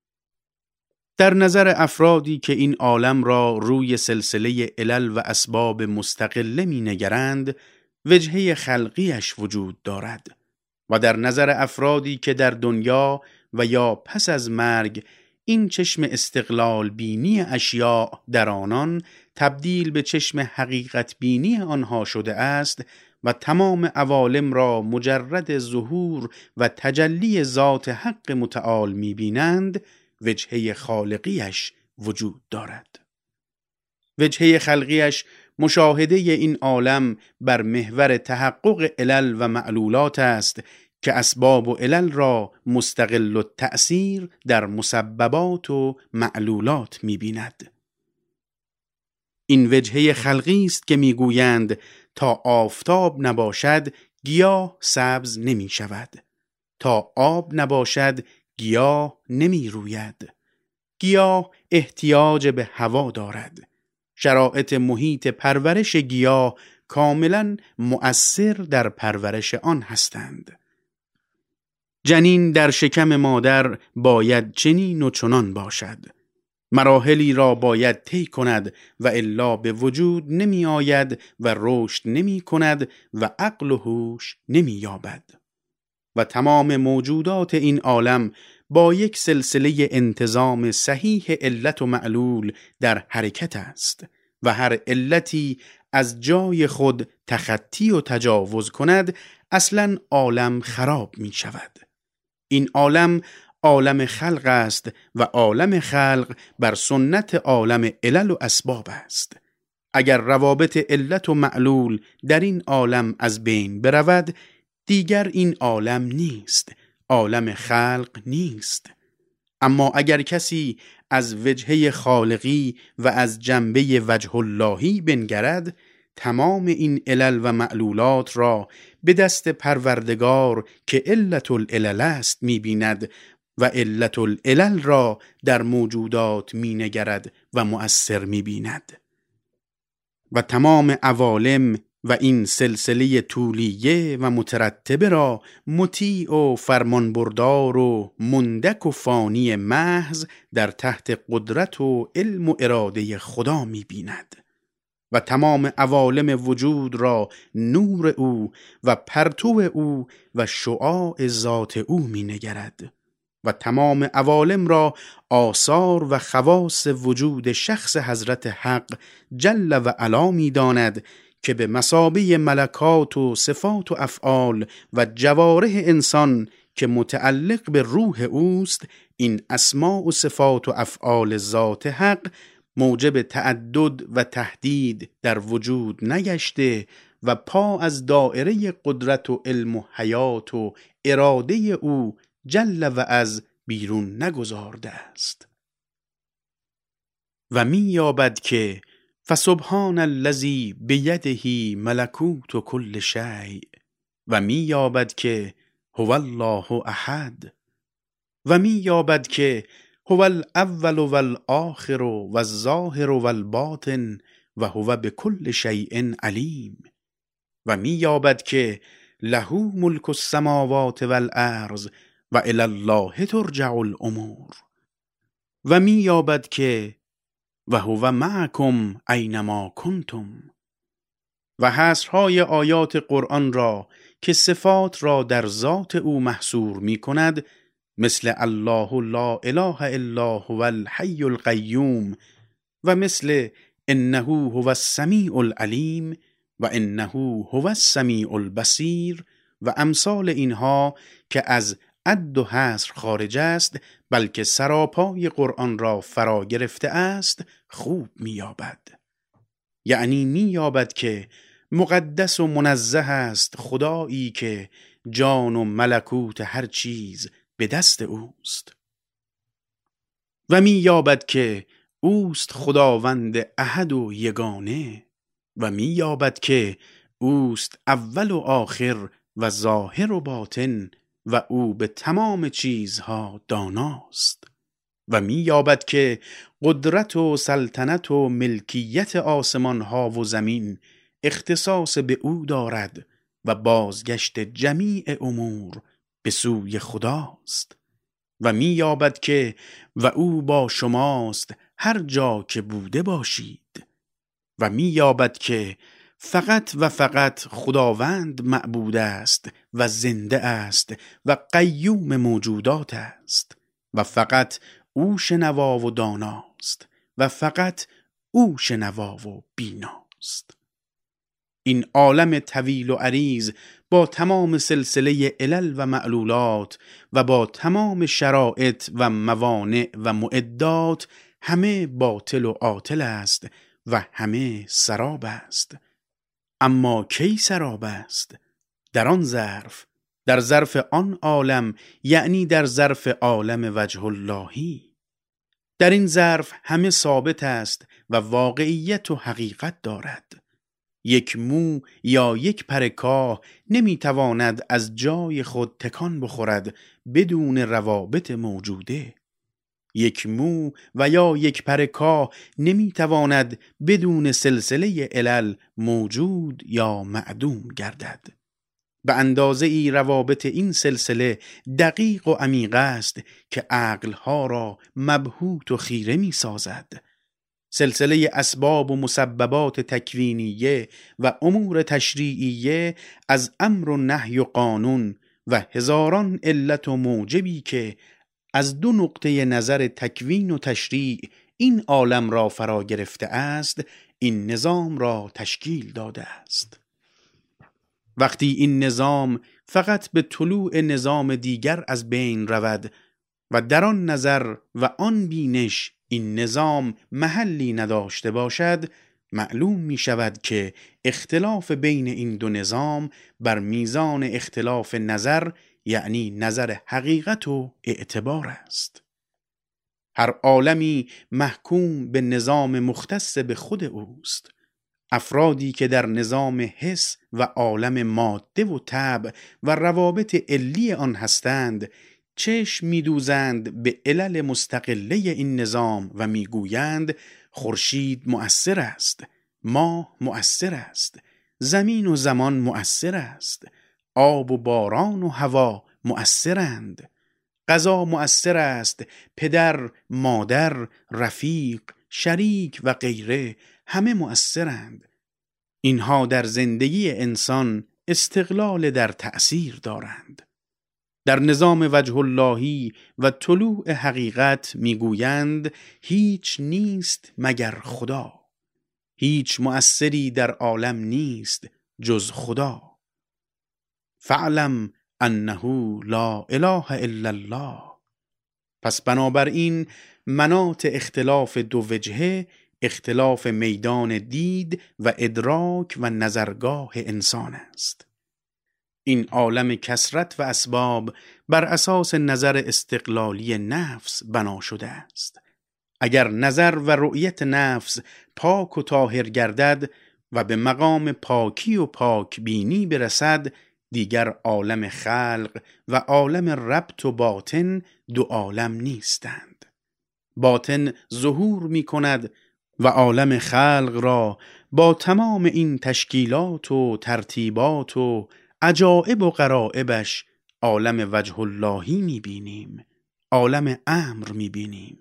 در نظر افرادی که این عالم را روی سلسله علل و اسباب مستقله می نگرند، وجهه خلقیش وجود دارد و در نظر افرادی که در دنیا و یا پس از مرگ این چشم استقلال بینی اشیاء در آنان تبدیل به چشم حقیقت بینی آنها شده است و تمام عوالم را مجرد ظهور و تجلی ذات حق متعال می بینند، وجهه خالقیش وجود دارد. وجهه خلقیش مشاهده این عالم بر محور تحقق علل و معلولات است که اسباب و علل را مستقل التأثیر در مسببات و معلولات می بیند. این وجهه خلقی است که می گویند تا آفتاب نباشد گیاه سبز نمی شود، تا آب نباشد گیاه نمی روید، گیاه احتیاج به هوا دارد، شرایط محیط پرورش گیاه کاملا مؤثر در پرورش آن هستند. جنین در شکم مادر باید چنین و چنان باشد، مراحلی را باید طی کند و الا به وجود نمی آید و رشد نمی کند و عقل و هوش نمی یابد. و تمام موجودات این عالم با یک سلسله انتظام صحیح علت و معلول در حرکت است و هر علتی از جای خود تخطی و تجاوز کند اصلاً عالم خراب می شود. این عالم عالم خلق است و عالم خلق بر سنت عالم علل و اسباب است. اگر روابط علت و معلول در این عالم از بین برود، دیگر این عالم نیست، عالم خلق نیست. اما اگر کسی از وجهه خالقی و از جنبه وجه اللهی بنگرد، تمام این علل و معلولات را به دست پروردگار که علت العلل است می بیند و علت العلل را در موجودات می نگرد و مؤثر می بیند. و تمام عوالم و این سلسله طولیه و مترتبه را مطیع و فرمانبردار و مندک و فانی محض در تحت قدرت و علم و اراده خدا می بیند و تمام عوالم وجود را نور او و پرتو او و شعاع ذات او می نگرد و تمام عوالم را آثار و خواص وجود شخص حضرت حق جل و علا می داند که به مثابه ملکات و صفات و افعال و جوارح انسان که متعلق به روح اوست، این اسماء و صفات و افعال ذات حق موجب تعدد و تحدید در وجود نگشته و پا از دائره قدرت و علم و حیات و اراده او جل و از بیرون نگذارده است. و می یابد که فسبحان الذی بیده ملکوت کل شیء، و می یابد که هو الله احد، و می یابد که هو الاول والآخر والظاهر والباطن و هو بكل شیء علیم، و می یابد که له ملک السماوات والارض و الی الله ترجع الامور، و می یابد که و هو معکم اینما کنتم. و حصرهای آیات قرآن را که صفات را در ذات او محصور می کند، مثل الله لا اله الا هو الحی القیوم و مثل انه هو السمیع العلیم و انه هو السمیع البصیر و امثال اینها که از عد و حصر خارج است بلکه سراپای قرآن را فرا گرفته است خوب می‌یابد. یعنی می‌یابد که مقدس و منزه است خدایی که جان و ملکوت هر چیز به دست اوست، و می‌یابد که اوست خداوند احد و یگانه، و می‌یابد که اوست اول و آخر و ظاهر و باطن و او به تمام چیزها داناست، و می‌یابد که قدرت و سلطنت و ملکیت آسمان ها و زمین اختصاص به او دارد و بازگشت جمیع امور به سوی خداست، و می‌یابد که و او با شماست هر جا که بوده باشید، و می‌یابد که فقط و فقط خداوند معبود است و زنده است و قیوم موجودات است و فقط او شنوا و داناست و فقط او شنوا و بیناست. این عالم طویل و عریض با تمام سلسله علل و معلولات و با تمام شرائط و موانع و معدات همه باطل و عاطل است و همه سراب است. اما کی سراب است؟ در آن ظرف، در ظرف آن عالم، یعنی در ظرف عالم وجه اللهی. در این ظرف همه ثابت است و واقعیت و حقیقت دارد. یک مو یا یک پر کاه نمیتواند از جای خود تکان بخورد بدون روابط موجوده. یک مو و یا یک پر کاه نمیتواند بدون سلسله علل موجود یا معدوم گردد. به اندازه ای روابط این سلسله دقیق و عمیق است که عقلها را مبهوت و خیره می سازد. سلسله اسباب و مسببات تکوینیه و امور تشریعیه از امر و نهی و قانون و هزاران علت و موجبی که از دو نقطه نظر تکوین و تشریع این عالم را فرا گرفته است، این نظام را تشکیل داده است. وقتی این نظام فقط به طلوع نظام دیگر از بین رود و در آن نظر و آن بینش این نظام محلی نداشته باشد، معلوم می شود که اختلاف بین این دو نظام بر میزان اختلاف نظر، یعنی نظر حقیقت و اعتبار است. هر عالمی محکوم به نظام مختص به خود اوست. افرادی که در نظام حس و عالم ماده و طبع و روابط علی آن هستند، چشم می‌دوزند به علل مستقله این نظام و میگویند خورشید مؤثر است، ماه مؤثر است، زمین و زمان مؤثر است، آب و باران و هوا مؤثرند، غذا مؤثر است، پدر، مادر، رفیق، شریک و غیره همه مؤثرند. اینها در زندگی انسان استقلال در تأثیر دارند. در نظام وجه اللهی و طلوع حقیقت میگویند هیچ نیست مگر خدا، هیچ مؤثری در عالم نیست جز خدا. فاعلم انه لا اله الا الله. پس بنابراین مناط اختلاف دو وجهه اختلاف میدان دید و ادراک و نظرگاه انسان است. این عالم کثرت و اسباب بر اساس نظر استقلالی نفس بنا شده است. اگر نظر و رؤیت نفس پاک و طاهر گردد و به مقام پاکی و پاک بینی برسد، دیگر عالم خلق و عالم ربط و باطن دو عالم نیستند. باطن ظهور می کند و عالم خلق را با تمام این تشکیلات و ترتیبات و عجائب و غرائبش عالم وجه اللهی می بینیم، عالم امر می بینیم.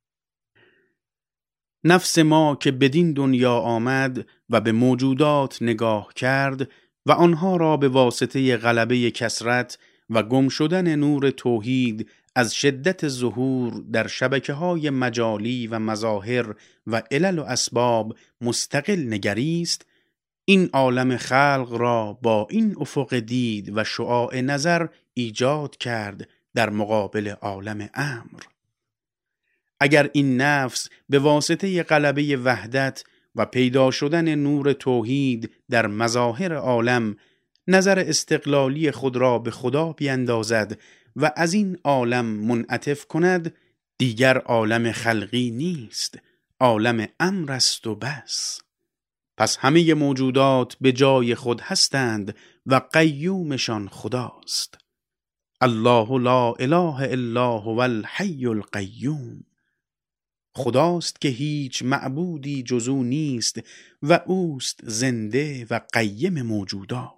نفس ما که بدین دنیا آمد و به موجودات نگاه کرد و آنها را به واسطه غلبه کثرت و گم شدن نور توحید از شدت ظهور در شبکه‌های مجالی و مظاهر و علل و اسباب مستقل نگریست، این عالم خلق را با این افق دید و شعاع نظر ایجاد کرد در مقابل عالم امر. اگر این نفس به واسطه غلبه وحدت و پیدا شدن نور توحید در مظاهر عالم نظر استقلالی خود را به خدا بیندازد و از این عالم منعطف کند، دیگر عالم خلقی نیست، عالم امر است و بس. پس همه موجودات به جای خود هستند و قیومشان خداست. الله لا اله الا هو الحی القیوم. خداست که هیچ معبودی جز او نیست و اوست زنده و قیم موجودات.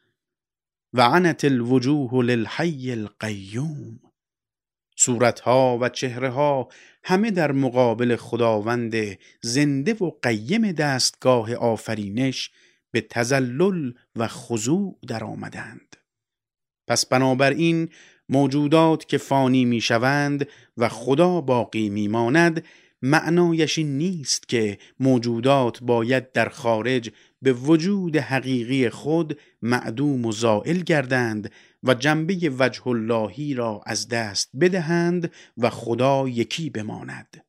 و عنت الوجوه للحی القیوم. صورتها و چهرهها همه در مقابل خداوند زنده و قیم دستگاه آفرینش به تذلل و خضوع در آمدند. پس بنابراین موجودات که فانی می شوند و خدا باقی می ماند، معنایش این نیست که موجودات باید در خارج به وجود حقیقی خود معدوم و زائل گردند و جنبه وجه اللهی را از دست بدهند و خدا یکی بماند.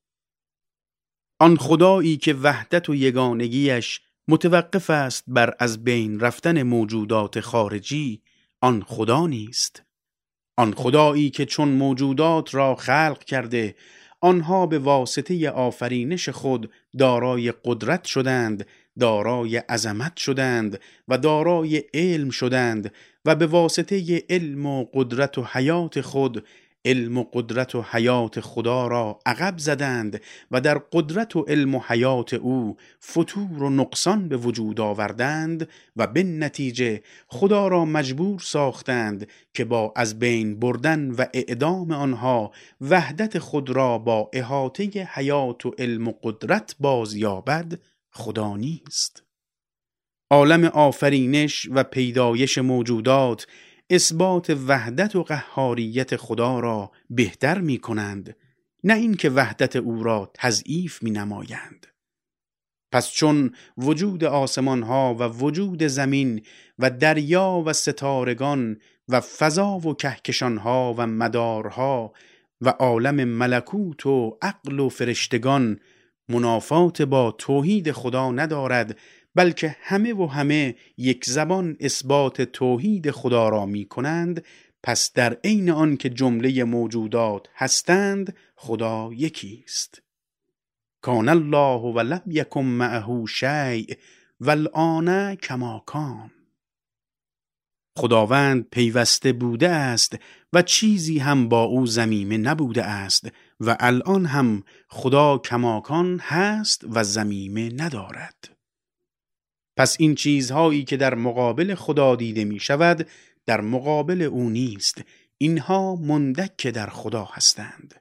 آن خدایی که وحدت و یگانگیش متوقف است بر از بین رفتن موجودات خارجی، آن خدا نیست. آن خدایی که چون موجودات را خلق کرده آنها به واسطه آفرینش خود دارای قدرت شدند، دارای عظمت شدند و دارای علم شدند و به واسطه علم و قدرت و حیات خود علم و قدرت و حیات خدا را عقب زدند و در قدرت و علم و حیات او فتور و نقصان به وجود آوردند و به نتیجه خدا را مجبور ساختند که با از بین بردن و اعدام آنها وحدت خود را با احاطه حیات و علم و قدرت بازیابد. خدا نیست. عالم آفرینش و پیدایش موجودات اثبات وحدت و قهاریت خدا را بهتر می کنند، نه اینکه وحدت او را تضعیف می نمایند. پس چون وجود آسمان ها و وجود زمین و دریا و ستارگان و فضا و کهکشان ها و مدارها و عالم ملکوت و عقل و فرشتگان منافات با توحید خدا ندارد، بلکه همه و همه یک زبان اثبات توحید خدا را می کنند، پس در عین آن که جمله موجودات هستند خدا یکی است. کان الله و لم یکن معه شیء والآن کما کان. خداوند پیوسته بوده است و چیزی هم با او ضمیمه نبوده است و الان هم خدا کماکان هست و ضمیمه ندارد. پس این چیزهایی که در مقابل خدا دیده می شود در مقابل او نیست، اینها مندک در خدا هستند.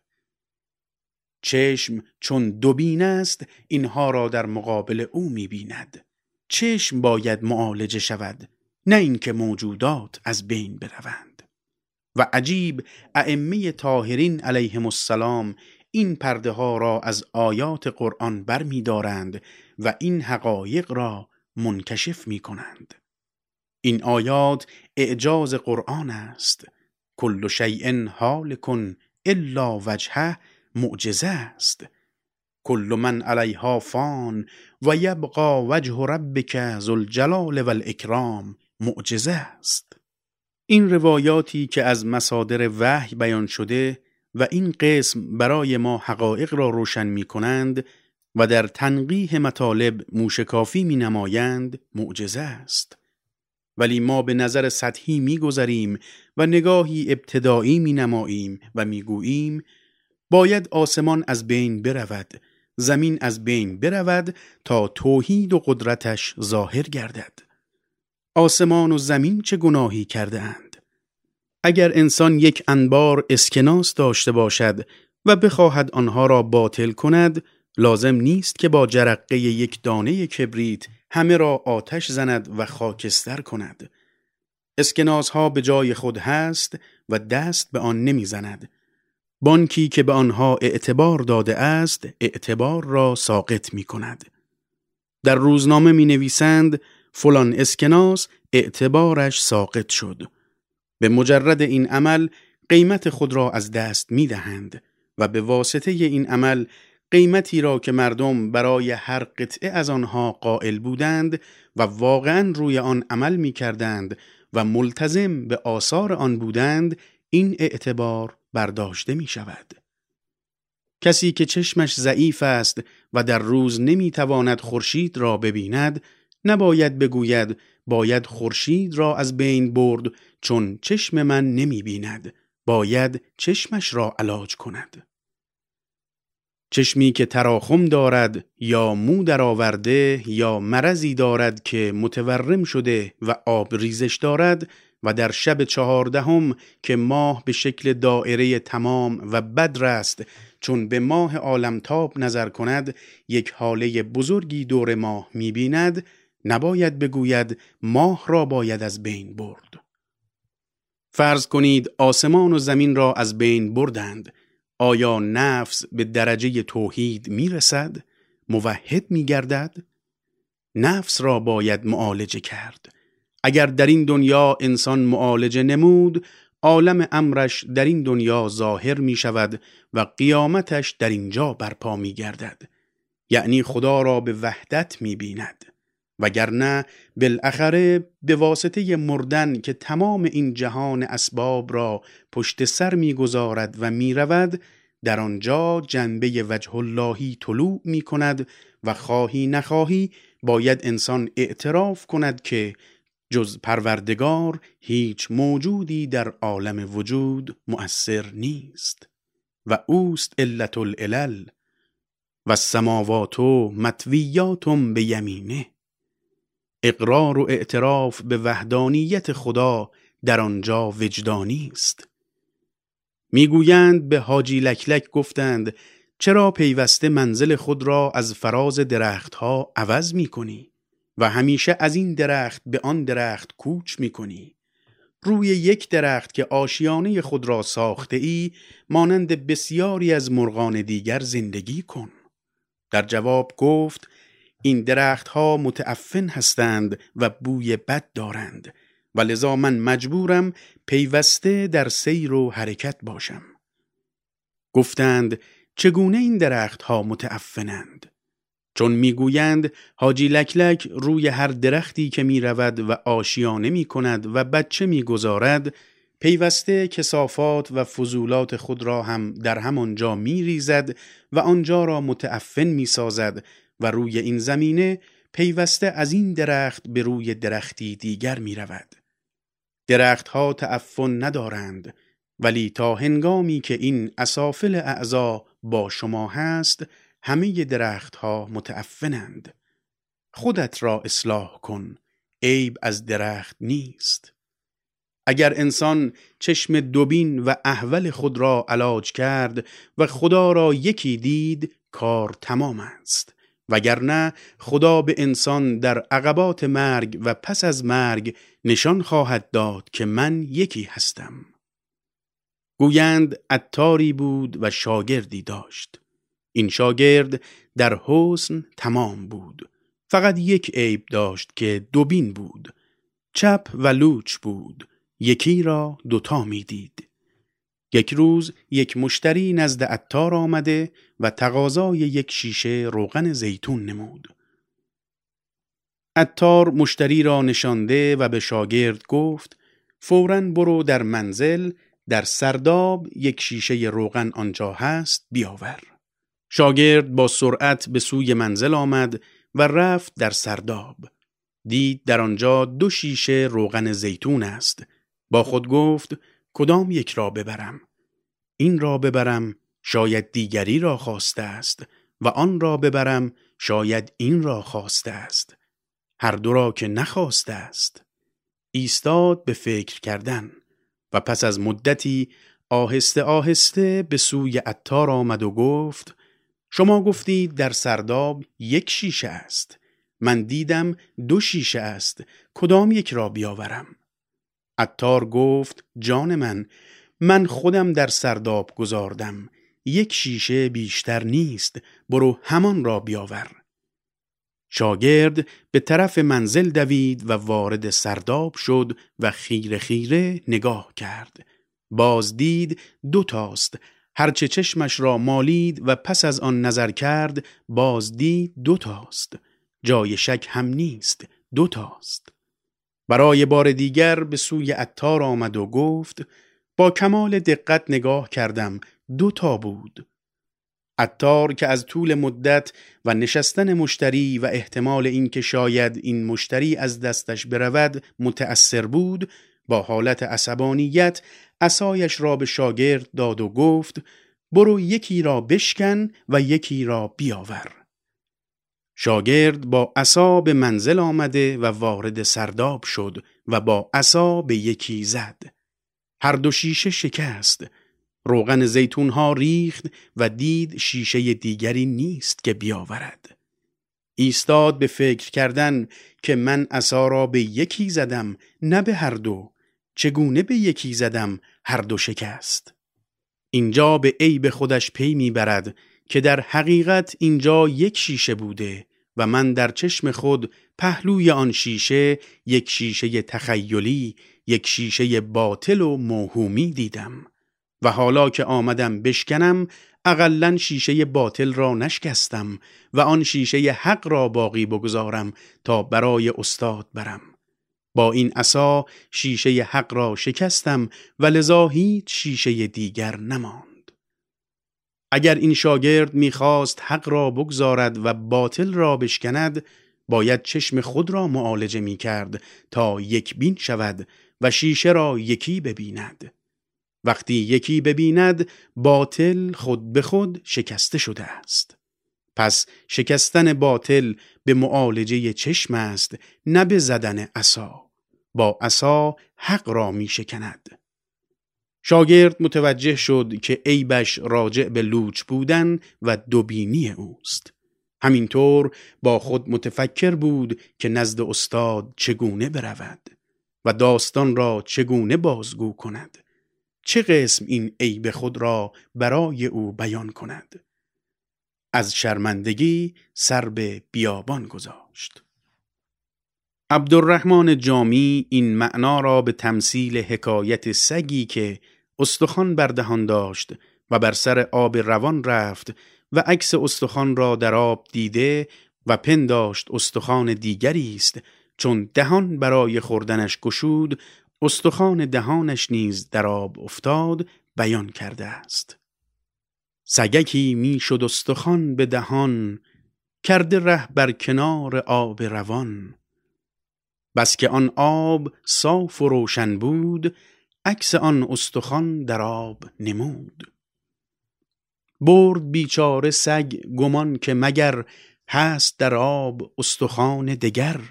چشم چون دوبین است اینها را در مقابل او می بیند. چشم باید معالجه شود، نه اینکه موجودات از بین بروند. و عجیب ائمه طاهرین علیهم السلام این پرده ها را از آیات قرآن بر می دارند و این حقایق را منکشف می کنند. این آیات اعجاز قرآن است. کل شیء هالک الا وجهه معجزه است. کل من علیها فان و یبقى وجه ربک ذو الجلال و الاکرام معجزه است. این روایاتی که از مصادر وحی بیان شده و این قسم برای ما حقایق را روشن می کنند و در تنقیح مطالب موشکافی می نمایند معجزه است. ولی ما به نظر سطحی می گذریم و نگاهی ابتدایی می نماییم و می گوییم باید آسمان از بین برود، زمین از بین برود تا توحید و قدرتش ظاهر گردد. آسمان و زمین چه گناهی کرده اند؟ اگر انسان یک انبار اسکناس داشته باشد و بخواهد آنها را باطل کند، لازم نیست که با جرقه یک دانه کبریت همه را آتش زند و خاکستر کند. اسکناس ها به جای خود هست و دست به آن نمی زند. بانکی که به آنها اعتبار داده است، اعتبار را ساقط می کند. در روزنامه می نویسند فلان اسکناس اعتبارش ساقط شد. به مجرد این عمل قیمت خود را از دست می دهند و به واسطه این عمل قیمتی را که مردم برای هر قطعه از آنها قائل بودند و واقعاً روی آن عمل می کردند و ملتزم به آثار آن بودند، این اعتبار برداشته می شود. کسی که چشمش ضعیف است و در روز نمی تواند خورشید را ببیند، نباید بگوید باید خورشید را از بین برد چون چشم من نمی بیند. باید چشمش را علاج کند. چشمی که تراخم دارد یا مو درآورده یا مرضی دارد که متورم شده و آب ریزش دارد و در شب چهاردهم که ماه به شکل دائره تمام و بدر است، چون به ماه عالمتاب نظر کند یک حاله بزرگی دور ماه می بیند، نباید بگوید ماه را باید از بین برد. فرض کنید آسمان و زمین را از بین بردند. آیا نفس به درجه توحید می رسد؟ موحد می گردد؟ نفس را باید معالجه کرد. اگر در این دنیا انسان معالجه نمود، عالم امرش در این دنیا ظاهر می شود و قیامتش در اینجا برپا می گردد. یعنی خدا را به وحدت می بیند. وگرنه بالاخره به واسطه مردن که تمام این جهان اسباب را پشت سر می گذارد و می رود، در آنجا جنبه وجه اللهی طلوع می کند و خواهی نخواهی باید انسان اعتراف کند که جز پروردگار هیچ موجودی در عالم وجود مؤثر نیست و اوست علت العلل و السماوات مطویات به یمینه. اقرار و اعتراف به وحدانیت خدا در آنجا وجدانی است. میگویند به حاجی لکلک گفتند چرا پیوسته منزل خود را از فراز درختها عوض می کنی و همیشه از این درخت به آن درخت کوچ می کنی؟ روی یک درخت که آشیانه خود را ساخته ای مانند بسیاری از مرغان دیگر زندگی کن. در جواب گفت این درختها متعفن هستند و بوی بد دارند و لذا من مجبورم پیوسته در سیر و حرکت باشم. گفتند چگونه این درختها متعفنند؟ چون میگویند حاجی لکلک روی هر درختی که می رود و آشیانه می کند و بچه می گذارد، پیوسته کثافات و فضولات خود را هم در همانجا می ریزد و آنجا را متعفن می سازد و روی این زمینه پیوسته از این درخت به روی درختی دیگر می رود. درختها تعفن ندارند، ولی تا هنگامی که این اسافل اعضا با شما هست همه درختها متعفنند. خودت را اصلاح کن، عیب از درخت نیست. اگر انسان چشم دوبین و احول خود را علاج کرد و خدا را یکی دید، کار تمام است. وگرنه خدا به انسان در عقبات مرگ و پس از مرگ نشان خواهد داد که من یکی هستم. گویند عطاری بود و شاگردی داشت. این شاگرد در حسن تمام بود، فقط یک عیب داشت که دوبین بود. چپ و لوچ بود، یکی را دوتا می دید. یک روز یک مشتری نزد عطار آمده و تقاضای یک شیشه روغن زیتون نمود. عطار مشتری را نشانده و به شاگرد گفت فوراً برو در منزل، در سرداب یک شیشه روغن آنجا هست بیاور. شاگرد با سرعت به سوی منزل آمد و رفت در سرداب. دید در آنجا دو شیشه روغن زیتون است. با خود گفت کدام یک را ببرم؟ این را ببرم شاید دیگری را خواسته است و آن را ببرم شاید این را خواسته است. هر دو را که نخواسته است. ایستاد به فکر کردن و پس از مدتی آهسته آهسته به سوی عطار آمد و گفت شما گفتید در سرداب یک شیشه است. من دیدم دو شیشه است. کدام یک را بیاورم؟ عطار گفت جان من، من خودم در سرداب گذاردم. یک شیشه بیشتر نیست. برو همان را بیاور. شاگرد به طرف منزل دوید و وارد سرداب شد و خیره خیره نگاه کرد. باز دید دو تاست. هرچه چشمش را مالید و پس از آن نظر کرد باز دید دو تاست. جای شک هم نیست، دو تاست. برای بار دیگر به سوی عطار آمد و گفت با کمال دقت نگاه کردم، دو تا بود. عطار که از طول مدت و نشستن مشتری و احتمال اینکه شاید این مشتری از دستش برود متأثر بود، با حالت عصبانیت عصایش را به شاگرد داد و گفت برو یکی را بشکن و یکی را بیاور. شاگرد با عصا به منزل آمده و وارد سرداب شد و با عصا به یکی زد. هر دو شیشه شکست. روغن زیتون ها ریخت و دید شیشه دیگری نیست که بیاورد. ایستاد به فکر کردن که من عصا را به یکی زدم نه به هر دو. چگونه به یکی زدم هر دو شکست؟ اینجا به عیب خودش پی میبرد که در حقیقت اینجا یک شیشه بوده و من در چشم خود پهلوی آن شیشه یک شیشه تخیلی، یک شیشه باطل و موهومی دیدم و حالا که آمدم بشکنم اقلن شیشه باطل را نشکستم و آن شیشه حق را باقی بگذارم تا برای استاد برم. با این عصا شیشه حق را شکستم و لذا هیچ شیشه دیگر نماند. اگر این شاگرد میخواست حق را بگذارد و باطل را بشکند، باید چشم خود را معالجه میکرد تا یک بین شود و شیشه را یکی ببیند. وقتی یکی ببیند باطل خود به خود شکسته شده است. پس شکستن باطل به معالجه چشم است نه به زدن عصا. با عصا حق را می شکند. شاگرد متوجه شد که عیبش راجع به لوچ بودن و دوبینی اوست. همینطور با خود متفکر بود که نزد استاد چگونه برود و داستان را چگونه بازگو کند. چه قسم این عیب خود را برای او بیان کند. از شرمندگی سر به بیابان گذاشت. عبدالرحمن جامی این معنا را به تمثیل حکایت سگی که استخوان بر دهان داشت و بر سر آب روان رفت و عکس استخوان را در آب دیده و پنداشت استخوان دیگری است، چون دهان برای خوردنش گشود استخوان دهانش نیز در آب افتاد بیان کرده است. سگکی می شد استخوان به دهان، کرده ره بر کنار آب روان. بس که آن آب صاف و روشن بود، عکس آن استخوان در آب نمود. برد بیچاره سگ گمان که مگر هست در آب استخوان دگر.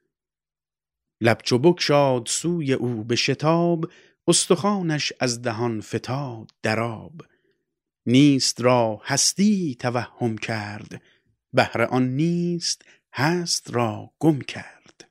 لب چو بگشاد سوی او به شتاب، استخوانش از دهان فتاد در آب. نیست را هستی توهم کرد، بهر آن نیست هست را گم کرد.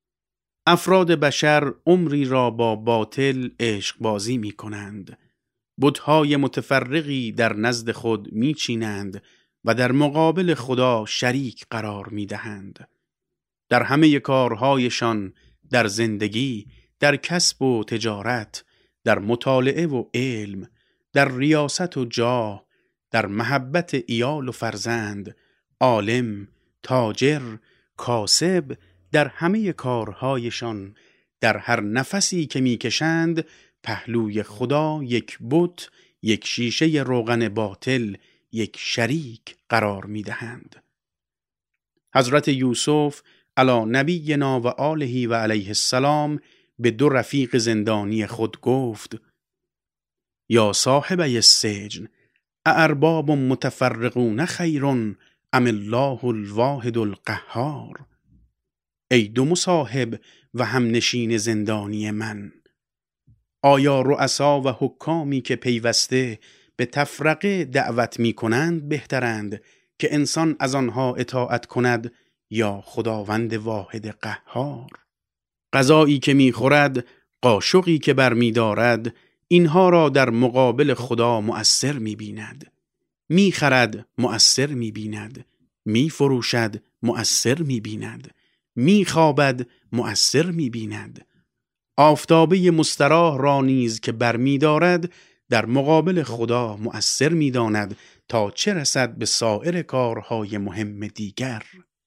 افراد بشر عمری را با باطل عشق بازی می کنند. بت‌های متفرقی در نزد خود می‌چینند و در مقابل خدا شریک قرار می‌دهند. در همه کارهایشان، در زندگی، در کسب و تجارت، در مطالعه و علم، در ریاست و جاه، در محبت ایال و فرزند، عالم، تاجر، کاسب، در همه کارهایشان، در هر نفسی که میکشند، پهلوی خدا یک بت، یک شیشه روغن باطل، یک شریک قرار میدهند. حضرت یوسف علی نبینا و آله و علیه السلام به دو رفیق زندانی خود گفت: یا صاحبی السجن اارباب متفرقون خیر ام الله الواحد القهار. ای دو مصاحب و همنشین زندانی من، آیا رؤسا و حکامی که پیوسته به تفرقه دعوت می کنند بهترند که انسان از آنها اطاعت کند یا خداوند واحد قهار؟ غذایی که می خورد، قاشقی که بر می دارد، اینها را در مقابل خدا مؤثر می بیند. می خرد مؤثر می بیند، می فروشد مؤثر می بیند، می خوابد مؤثر می بیند. آفتابه مستراح را نیز که بر می دارد در مقابل خدا مؤثر می داند تا چه رسد به سایر کارهای مهم دیگر.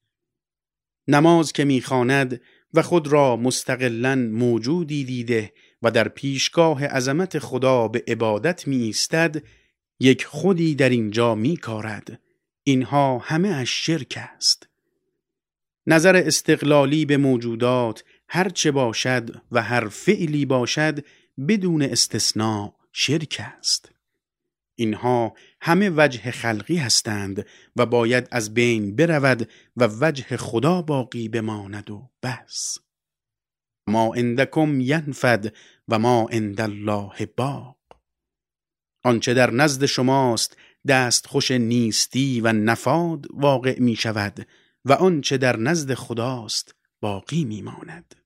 نماز که می خواند و خود را مستقلاً موجودی دیده و در پیشگاه عظمت خدا به عبادت می ایستد، یک خودی در اینجا می کارد. اینها همه اش شرک است. نظر استقلالی به موجودات هر چه باشد و هر فعلی باشد بدون استثناء شرک است. اینها همه وجه خلقی هستند و باید از بین برود و وجه خدا باقی بماند و بس. ما عندکم ینفد و ما عند الله باق. آنچه در نزد شماست دست خوش نیستی و نفاد واقع می شود و آنچه در نزد خداست باقی می ماند.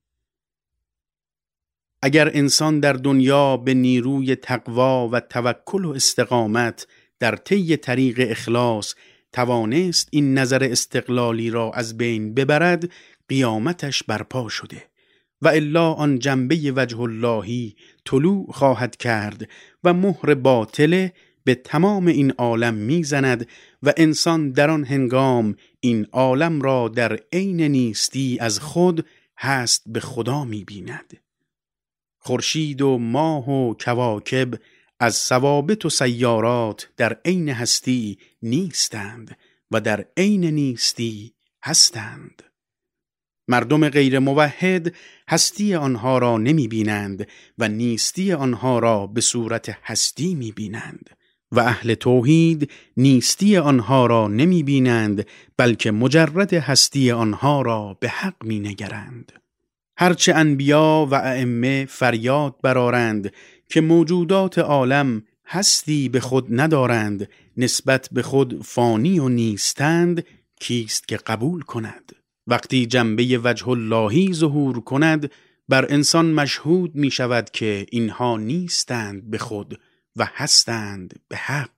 اگر انسان در دنیا به نیروی تقوا و توکل و استقامت در طی طریق اخلاص توانست این نظر استقلالی را از بین ببرد، قیامتش برپا شده و الا آن جنبه وجه اللهی طلوع خواهد کرد و مهر باطله به تمام این عالم میزند و انسان در آن هنگام این عالم را در عین نیستی از خود هست به خدا میبیند. خورشید و ماه و کواکب از ثوابت و سیارات در عین هستی نیستند و در عین نیستی هستند. مردم غیر موحد هستی آنها را نمی بینند و نیستی آنها را به صورت هستی می بینند و اهل توحید نیستی آنها را نمی بینند بلکه مجرد هستی آنها را به حق می نگرند. هرچه انبیا و ائمه فریاد برآرند که موجودات عالم هستی به خود ندارند، نسبت به خود فانی و نیستند، کیست که قبول کند؟ وقتی جنبه وجه اللهی ظهور کند بر انسان مشهود می شود که اینها نیستند به خود و هستند به حق.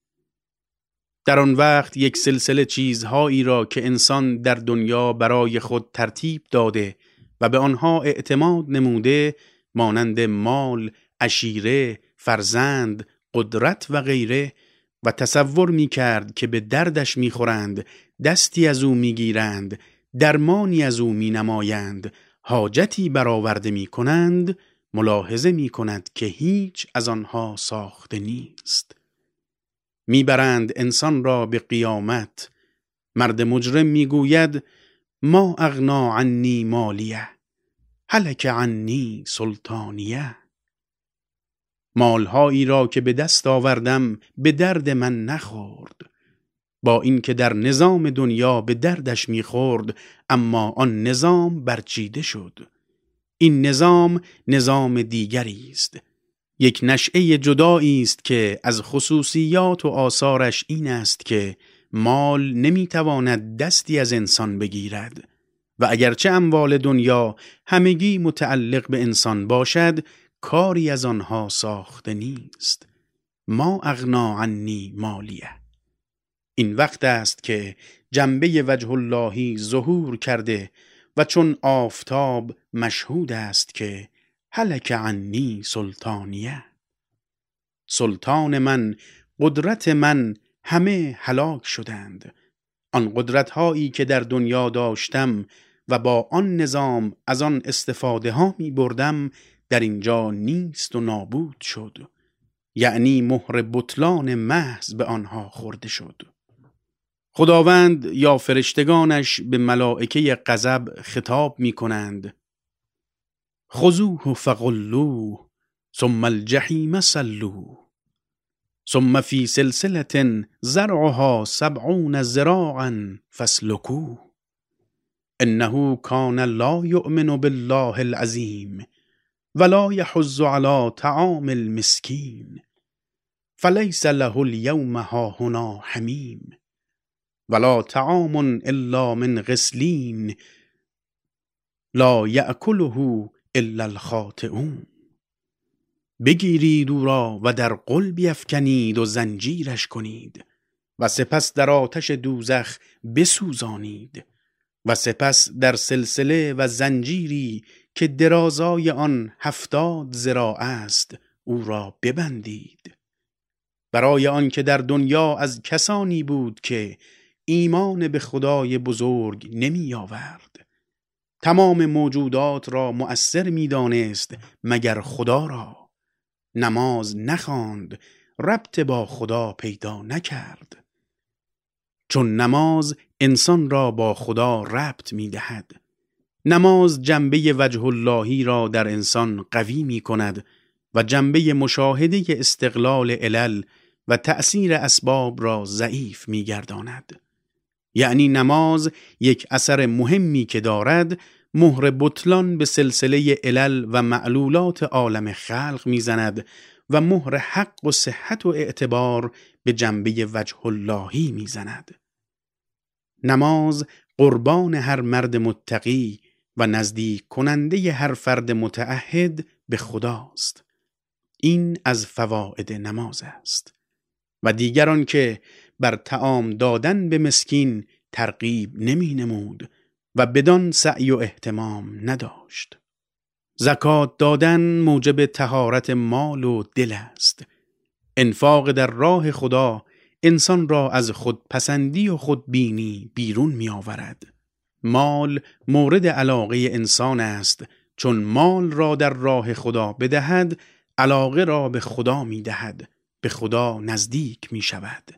در آن وقت یک سلسله چیزهایی را که انسان در دنیا برای خود ترتیب داده و به آنها اعتماد نموده، مانند مال، عشیره، فرزند، قدرت و غیره، و تصور می کرد که به دردش می خورند، دستی از او می گیرند، درمانی از او می نمایند، حاجتی برآورده می کنند، ملاحظه می کند که هیچ از آنها ساخته نیست. می برند انسان را به قیامت. مرد مجرم می گوید ما اغنا عنی مالیه هلک عنی سلطانیه. مالهایی را که به دست آوردم به درد من نخورد، با اینکه در نظام دنیا به دردش میخورد، اما آن نظام برچیده شد. این نظام نظام دیگری است، یک نشأه جدایی است که از خصوصیات و آثارش این است که مال نمیتواند دستی از انسان بگیرد و اگرچه اموال دنیا همگی متعلق به انسان باشد، کاری از آنها ساخته نیست. ما اغنا عنی مالیه. این وقت است که جنبه وجه اللهی ظهور کرده و چون آفتاب مشهود است که هلک عنی سلطانیه. سلطان من، قدرت من همه هلاک شدند. آن قدرت هایی که در دنیا داشتم و با آن نظام از آن استفاده ها می بردم در اینجا نیست و نابود شد. یعنی مهر بطلان محض به آنها خورده شد. خداوند یا فرشتگانش به ملائکه غضب خطاب می کنند: خذوه فغلوه ثم الجحیم صلوه ثم فی سلسلة زرعها سبعون ذراعا فاسلکوه انه کان لا یؤمن بالله العظیم ولا یحض علی طعام المسکین فلیس له اليوم هاهنا حمیم ولا طعام الا من غسلین لا یأکله الا الخاطئون. بگیرید او را و در غل بیفکنید و زنجیرش کنید و سپس در آتش دوزخ بسوزانید و سپس در سلسله و زنجیری که درازای آن هفتاد ذراع است او را ببندید. برای آن که در دنیا از کسانی بود که ایمان به خدای بزرگ نمی آورد. تمام موجودات را مؤثر می دانست مگر خدا را. نماز نخواند، ربط با خدا پیدا نکرد. چون نماز انسان را با خدا ربط می دهد. نماز جنبه وجه اللهی را در انسان قوی می کند و جنبه مشاهده استقلال علل و تأثیر اسباب را ضعیف می گرداند. یعنی نماز یک اثر مهمی که دارد، مهر بطلان به سلسله علل و معلولات عالم خلق میزند و مهر حق و صحت و اعتبار به جنبه وجه اللهی میزند. نماز قربان هر مرد متقی و نزدیک کننده هر فرد متعهد به خداست. این از فواید نماز است. و دیگران که بر طعام دادن به مسکین ترغیب نمی نمود و بدان سعی و اهتمام نداشت. زکات دادن موجب طهارت مال و دل است. انفاق در راه خدا انسان را از خودپسندی و خودبینی بیرون می آورد. مال مورد علاقه انسان است، چون مال را در راه خدا بدهد علاقه را به خدا می دهد، به خدا نزدیک می شود.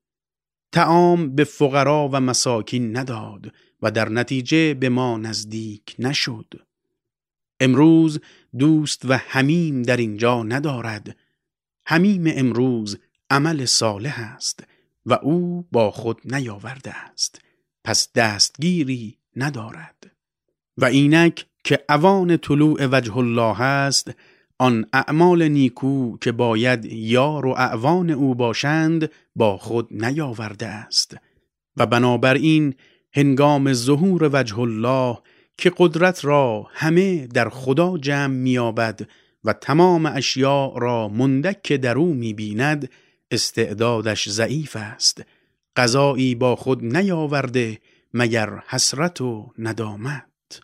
طعام به فقرا و مساکین نداد و در نتیجه به ما نزدیک نشد. امروز دوست و حمیم در اینجا ندارد. حمیم امروز عمل صالح است و او با خود نیاورده است، پس دستگیری ندارد. و اینک که اوان طلوع وجه الله است، آن اعمال نیکو که باید یار و اعوان او باشند با خود نیاورده است و بنابراین هنگام ظهور وجه الله که قدرت را همه در خدا جمع می‌یابد و تمام اشیاء را مندک در او می‌بیند، استعدادش ضعیف است. قضایی با خود نیاورده مگر حسرت و ندامت.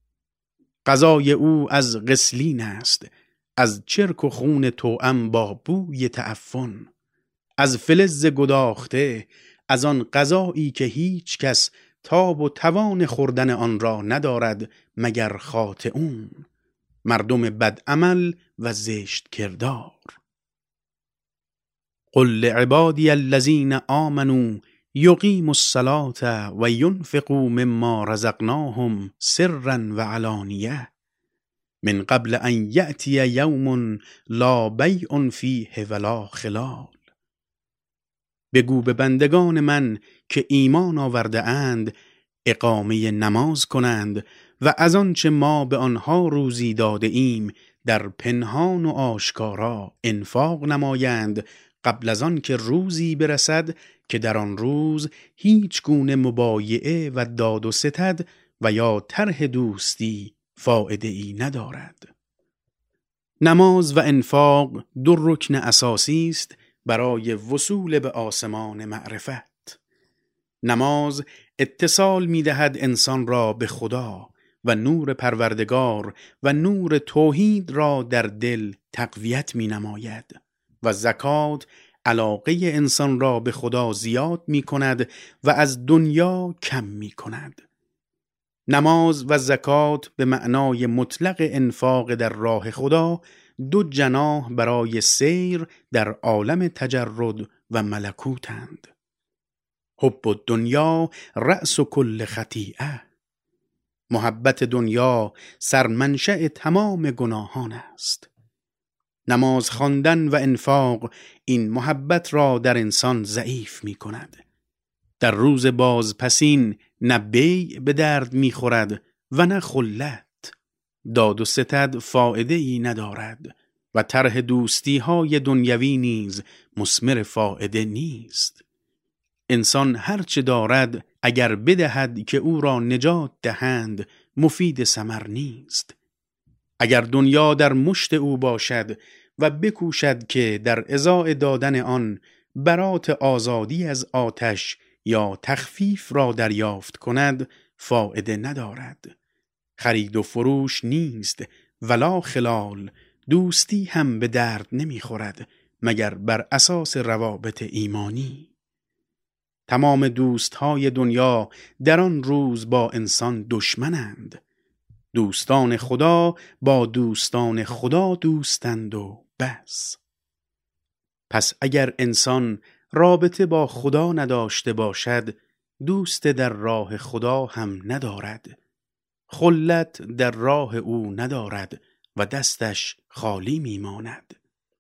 قضای او از غسلین است، از چرک و خون توأم با بوی تعفن، از فلز گداخته، از آن غذایی که هیچ کس تاب و توان خوردن آن را ندارد مگر خاطئون، مردم بدعمل و زشت کردار. قل لعبادی الذین آمنوا یقیموا الصلاة و ینفقوا مما رزقناهم سرا و علانیه من قبل ان یأتی یوم لا بیع فیه ولا خلال. بگو به بندگان من که ایمان آورده اند اقامه نماز کنند و از آنچه ما به آنها روزی داده ایم در پنهان و آشکارا انفاق نمایند قبل از آن که روزی برسد که در آن روز هیچ گونه مبایعه و داد و ستد و یا طرح دوستی فایده ای ندارد. نماز و انفاق دو رکن اساسی است برای وصول به آسمان معرفت. نماز اتصال می دهد انسان را به خدا و نور پروردگار و نور توحید را در دل تقویت می نماید و زکات علاقه انسان را به خدا زیاد می کند و از دنیا کم می کند. نماز و زکات به معنای مطلق انفاق در راه خدا دو جناح برای سیر در عالم تجرد و ملکوتند. حب الدنیا رأس کل خطیئه. محبت دنیا سرمنشأ تمام گناهان است. نماز خواندن و انفاق این محبت را در انسان ضعیف می کند. در روز بازپسین نه بیع به درد می خورد و نه خلت. داد و ستد فایده ای ندارد و طرح دوستی های دنیوی نیز مثمر فایده نیست. انسان هرچه دارد اگر بدهد که او را نجات دهند مفید ثمر نیست. اگر دنیا در مشت او باشد و بکوشد که در ازای دادن آن برات آزادی از آتش یا تخفیف را دریافت کند فایده ندارد. خرید و فروش نیست ولا خلال، دوستی هم به درد نمیخورد مگر بر اساس روابط ایمانی. تمام دوستهای دنیا در آن روز با انسان دشمنند. دوستان خدا با دوستان خدا دوستند و بس. پس اگر انسان رابطه با خدا نداشته باشد دوست در راه خدا هم ندارد. خلت در راه او ندارد و دستش خالی میماند.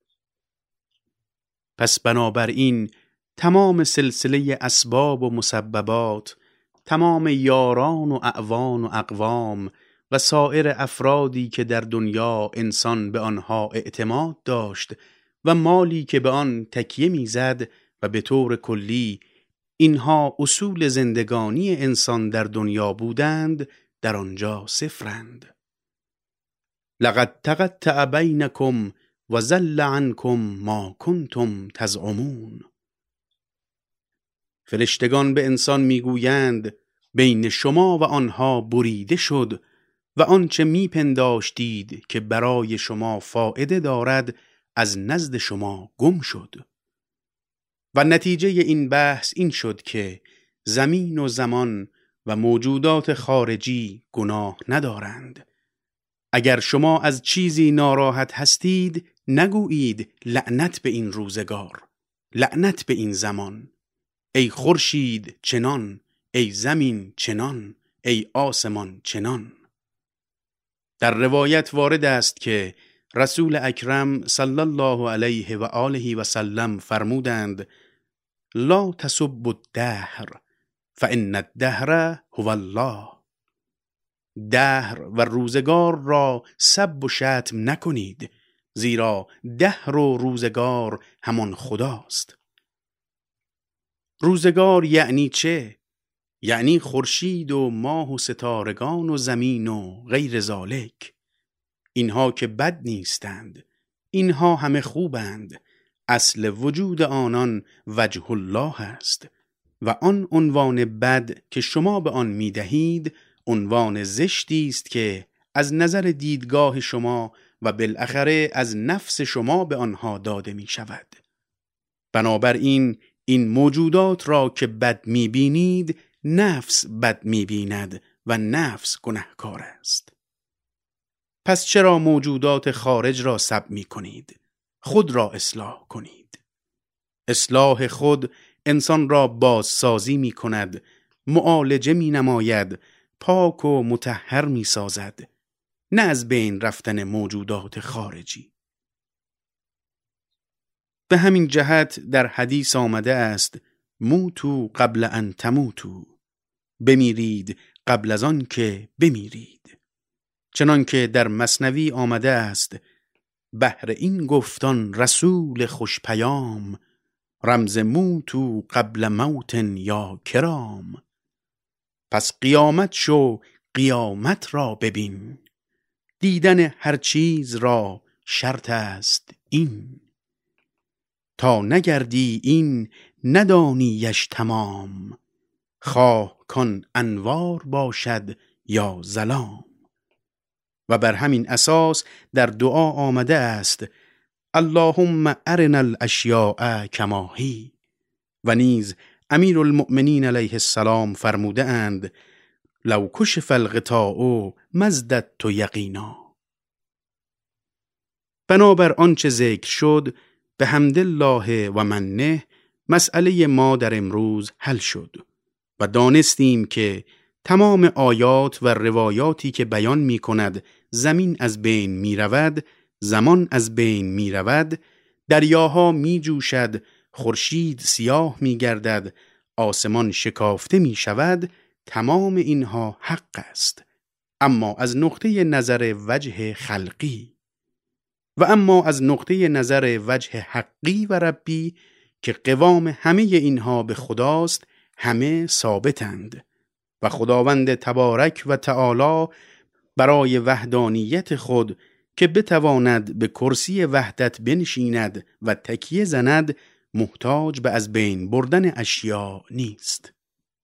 پس بنابراین تمام سلسله اسباب و مسببات، تمام یاران و اعوان و اقوام و سایر افرادی که در دنیا انسان به آنها اعتماد داشت و مالی که به آن تکیه میزد و به طور کلی اینها اصول زندگانی انسان در دنیا بودند در آنجا صفرند. لقد تقطع بینکم و ضل عنکم ما کنتم تزعمون. فرشتگان به انسان میگویند بین شما و آنها بریده شد و آنچه میپنداشتید که برای شما فایده دارد از نزد شما گم شد. و نتیجه این بحث این شد که زمین و زمان و موجودات خارجی گناه ندارند. اگر شما از چیزی ناراحت هستید نگویید لعنت به این روزگار، لعنت به این زمان. ای خورشید چنان، ای زمین چنان، ای آسمان چنان. در روایت وارد است که رسول اکرم صلی الله علیه و آله و سلم فرمودند لا تسبوا الدهر فان الدهر هو الله. دهر و روزگار را سب و شتم نکنید زیرا دهر و روزگار همان خداست. روزگار یعنی چه؟ یعنی خورشید و ماه و ستارگان و زمین و غیر ذالک. اینها که بد نیستند، اینها همه خوبند. اصل وجود آنان وجه الله است و آن عنوان بد که شما به آن می دهید عنوان زشتی است که از نظر دیدگاه شما و بالاخره از نفس شما به آنها داده می شود. بنابراین این موجودات را که بد می بینید نفس بد می بیند و نفس گناهکار است. پس چرا موجودات خارج را سب می کنید؟ خود را اصلاح کنید. اصلاح خود انسان را بازسازی می کند، معالجه می نماید، پاک و مطهر می سازد، نه از بین رفتن موجودات خارجی. به همین جهت در حدیث آمده است موتو قبل ان تموتو، بمیرید قبل از آن که بمیرید. چنان که در مثنوی آمده است بهر این گفتان رسول خوش پیام، رمز موتو قبل موت یا کرام. پس قیامت شو قیامت را ببین، دیدن هر چیز را شرط است این. تا نگردی این ندانیش تمام، خواه کن انوار باشد یا ظلام. و بر همین اساس در دعا آمده است اللهم ارنا الاشیاء کما هی. و نیز امیر المؤمنین علیه السلام فرموده اند لو کشف الغطاء مزددت یقینا. بنابر آنچه ذکر شد به حمدالله و منه مسئله ما در امروز حل شد و دانستیم که تمام آیات و روایاتی که بیان می کند زمین از بین می رود، زمان از بین می رود، دریاها می جوشد، خورشید سیاه می گردد، آسمان شکافته می شود، تمام اینها حق است، اما از نقطه نظر وجه خلقی. و اما از نقطه نظر وجه حقی و ربی که قوام همه اینها به خداست، همه ثابتند و خداوند تبارک و تعالی برای وحدانیت خود که بتواند به کرسی وحدت بنشیند و تکیه زند محتاج به از بین بردن اشیاء نیست.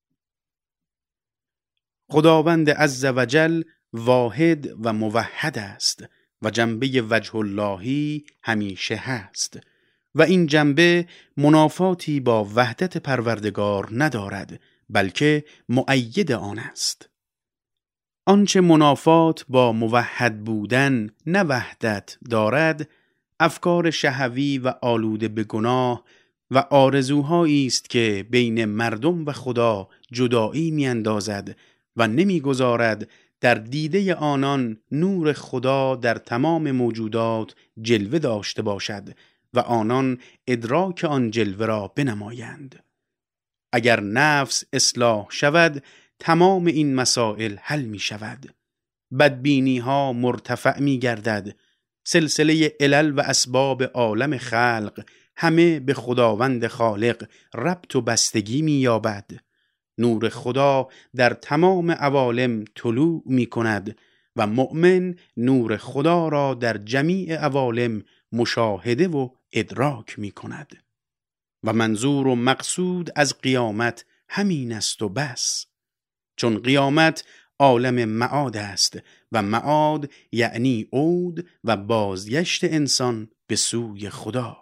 خداوند عز و جل واحد و موحد است و جنبه وجه اللهی همیشه هست و این جنبه منافاتی با وحدت پروردگار ندارد، بلکه مؤید آن است. آنچه منافات با موحد بودن نه وحدت دارد، افکار شهوی و آلوده به گناه و آرزوهایی است که بین مردم و خدا جدایی میاندازد و نمیگذارد در دیده آنان نور خدا در تمام موجودات جلوه داشته باشد و آنان ادراک آن جلوه را بنمایند. اگر نفس اصلاح شود تمام این مسائل حل می شود. بدبینی ها مرتفع می گردد. سلسله علل و اسباب عالم خلق همه به خداوند خالق ربط و بستگی می یابد. نور خدا در تمام عوالم طلوع می کند و مؤمن نور خدا را در جمیع عوالم مشاهده و ادراک می کند. و منظور و مقصود از قیامت همین است و بس، چون قیامت عالم معاد است و معاد یعنی عود و بازگشت انسان به سوی خدا.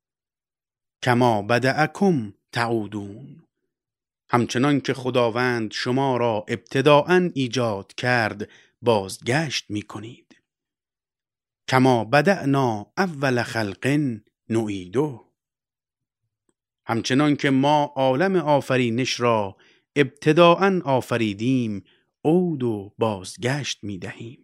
کما بدأکم تعودون، همچنان که خداوند شما را ابتداءً ایجاد کرد بازگشت می کنید. کما بدأنا اول خلق نعیده، همچنان که ما عالم آفرینش را ابتداءً آفریدیم عود و بازگشت می دهیم.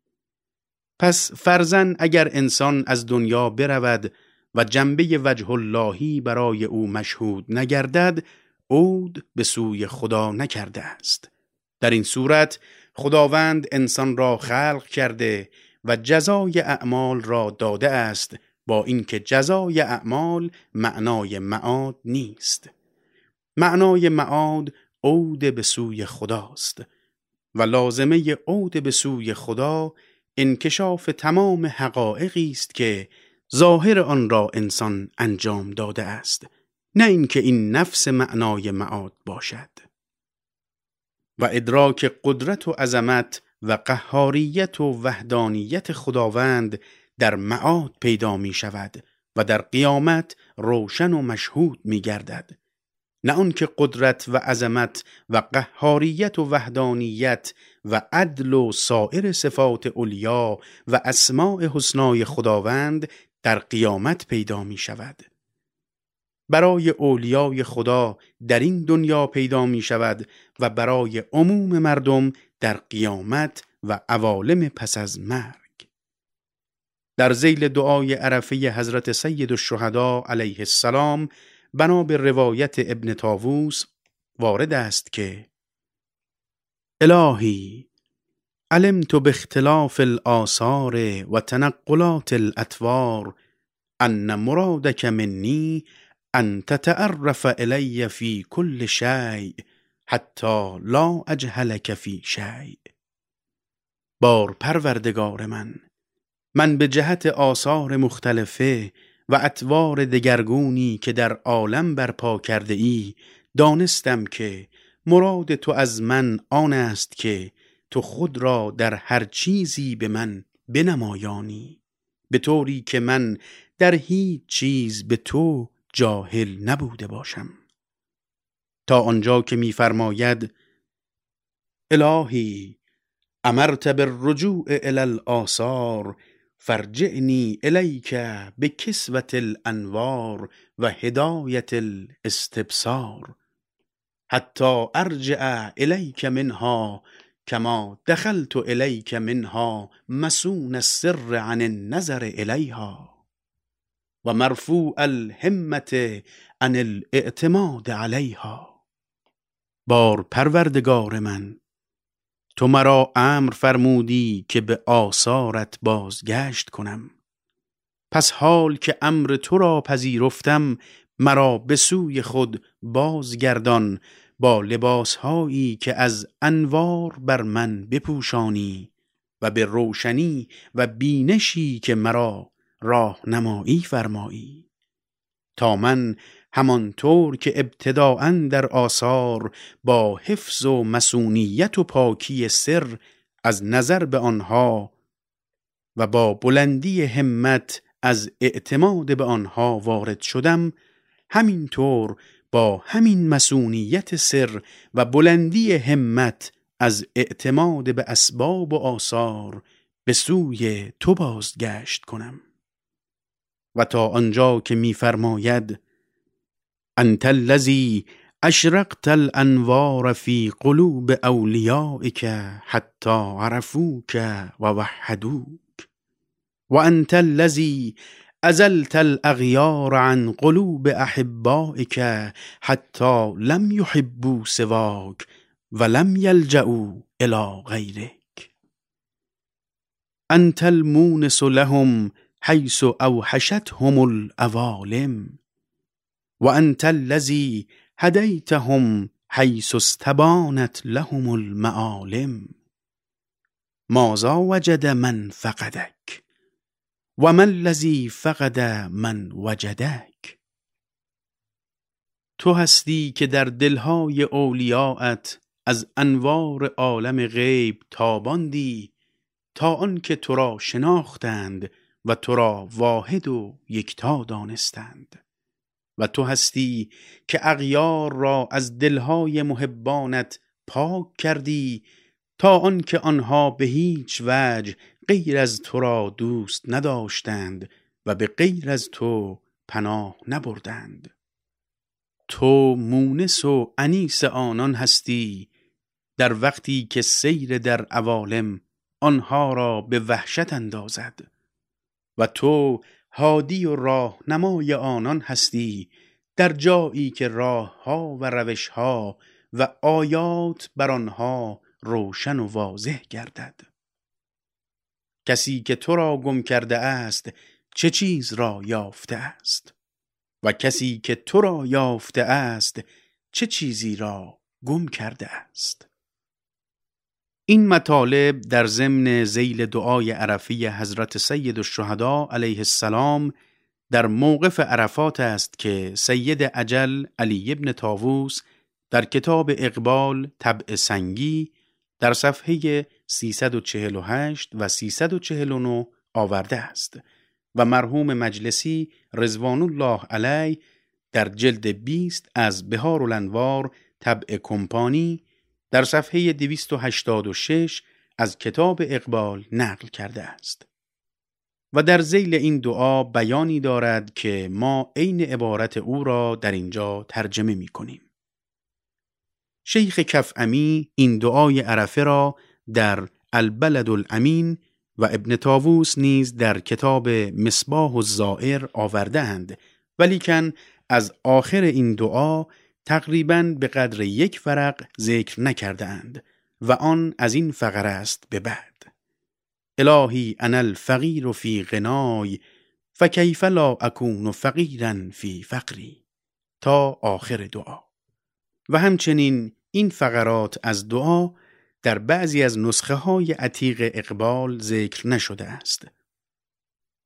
پس فرضاً اگر انسان از دنیا برود و جنبه وجه اللهی برای او مشهود نگردد، عود به سوی خدا نکرده است. در این صورت خداوند انسان را خلق کرده و جزای اعمال را داده است، با اینکه جزای اعمال معنای معاد نیست. معنای معاد عود به سوی خداست و لازمه عود به سوی خدا انکشاف تمام حقایقی است که ظاهر آن را انسان انجام داده است، نه اینکه این نفس معنای معاد باشد. و ادراک قدرت و عظمت و قهاریت و وحدانیت خداوند در معاد پیدا می شود و در قیامت روشن و مشهود می گردد، نه آنکه قدرت و عظمت و قهاریت و وحدانیت و عدل و سایر صفات علیا و اسماء حسنای خداوند در قیامت پیدا می شود. برای اولیای خدا در این دنیا پیدا می شود و برای عموم مردم در قیامت و عوالم پس از مرگ. در ذیل دعای عرفه حضرت سید الشهدا علیه السلام بنا به روایت ابن طاووس وارد است که الهی علمت باختلاف الآثار و تنقلات الاطوار ان مرادک منی ان تتعرف الی فی کل شیء حتی لا اجهلک فی شیء. بار پروردگار من، من به جهت آثار مختلفه و اطوار دگرگونی که در عالم برپا کرده ای، دانستم که مراد تو از من آن است که تو خود را در هر چیزی به من بنمایانی، به طوری که من در هیچ چیز به تو جاهل نبوده باشم. تا آنجا که می‌فرماید الهی امرت بالرجوع الی الآثار فرجعنی الیک بکسوة الانوار و هدایت الاستبصار حتی ارجع الیک منها کما دخلت الیک منها مسون السر عن النظر الیها و مرفوع الهمة عن الاعتماد علیها. بار پروردگار من، تو مرا امر فرمودی که به آثارت بازگشت کنم، پس حال که امر تو را پذیرفتم مرا به سوی خود بازگردان با لباسهایی که از انوار بر من بپوشانی و به روشنی و بینشی که مرا راهنمایی فرمایی، تا من همانطور که ابتداءً در آثار با حفظ و مسونیت و پاکی سر از نظر به آنها و با بلندی همت از اعتماد به آنها وارد شدم، همینطور با همین مسونیت سر و بلندی همت از اعتماد به اسباب و آثار به سوی تو بازگشت کنم. و تا آنجا که می‌فرماید انت الذی اشرقت الانوار فی قلوب اولیائک حتی عرفوک و وحدوک و انت الذی ازلت الاغیار عن قلوب احبائک حتی لم یحبوا سواک و لم یلجؤوا الی غیرک. انت المونس لهم حیث اوحشتهم العوالم و انت الذی هدیتهم حیث استبانت لهم المعالم. ماذا وجد من فقدک و ما الذی فقد من وجدک. تو هستی که در دلهای اولیاءت از انوار عالم غیب تاباندی تا آن که تو را شناختند و تو را واحد و یکتا دانستند. و تو هستی که اغیار را از دلهای محبانت پاک کردی تا آن که آنها به هیچ وجه غیر از تو را دوست نداشتند و به غیر از تو پناه نبردند. تو مونس و انیس آنان هستی در وقتی که سیر در عوالم آنها را به وحشت اندازد و تو هادی و راهنمای آنان هستی در جایی که راهها و روشها و آیات بر آنها روشن و واضح گردد. کسی که تو را گم کرده است چه چیز را یافته است و کسی که تو را یافته است چه چیزی را گم کرده است. این مطالب در ضمن ذیل دعای عرفی حضرت سید الشهدا علیه السلام در موقف عرفات است که سید اجل علی ابن طاووس در کتاب اقبال طبع سنگی در صفحه سیصد و چهل و هشت و سیصد و چهل و نه آورده است و مرحوم مجلسی رضوان الله علیه در جلد بیست از بهار الانوار طبع کمپانی در صفحه دویست و هشتاد و شش از کتاب اقبال نقل کرده است و در ذیل این دعا بیانی دارد که ما عین عبارت او را در اینجا ترجمه می کنیم. شیخ کفعمی این دعای عرفه را در البلد الامین و ابن طاووس نیز در کتاب مصباح الزائر آورده اند، ولیکن از آخر این دعا تقریباً به قدر یک ورق ذکر نکرده اند و آن از این فقره است به بعد: الهی انا الفقیر فی غنای فکیف لا اکون فقیرا فی فقری، تا آخر دعا. و همچنین این فقرات از دعا در بعضی از نسخه های عتیق اقبال ذکر نشده است.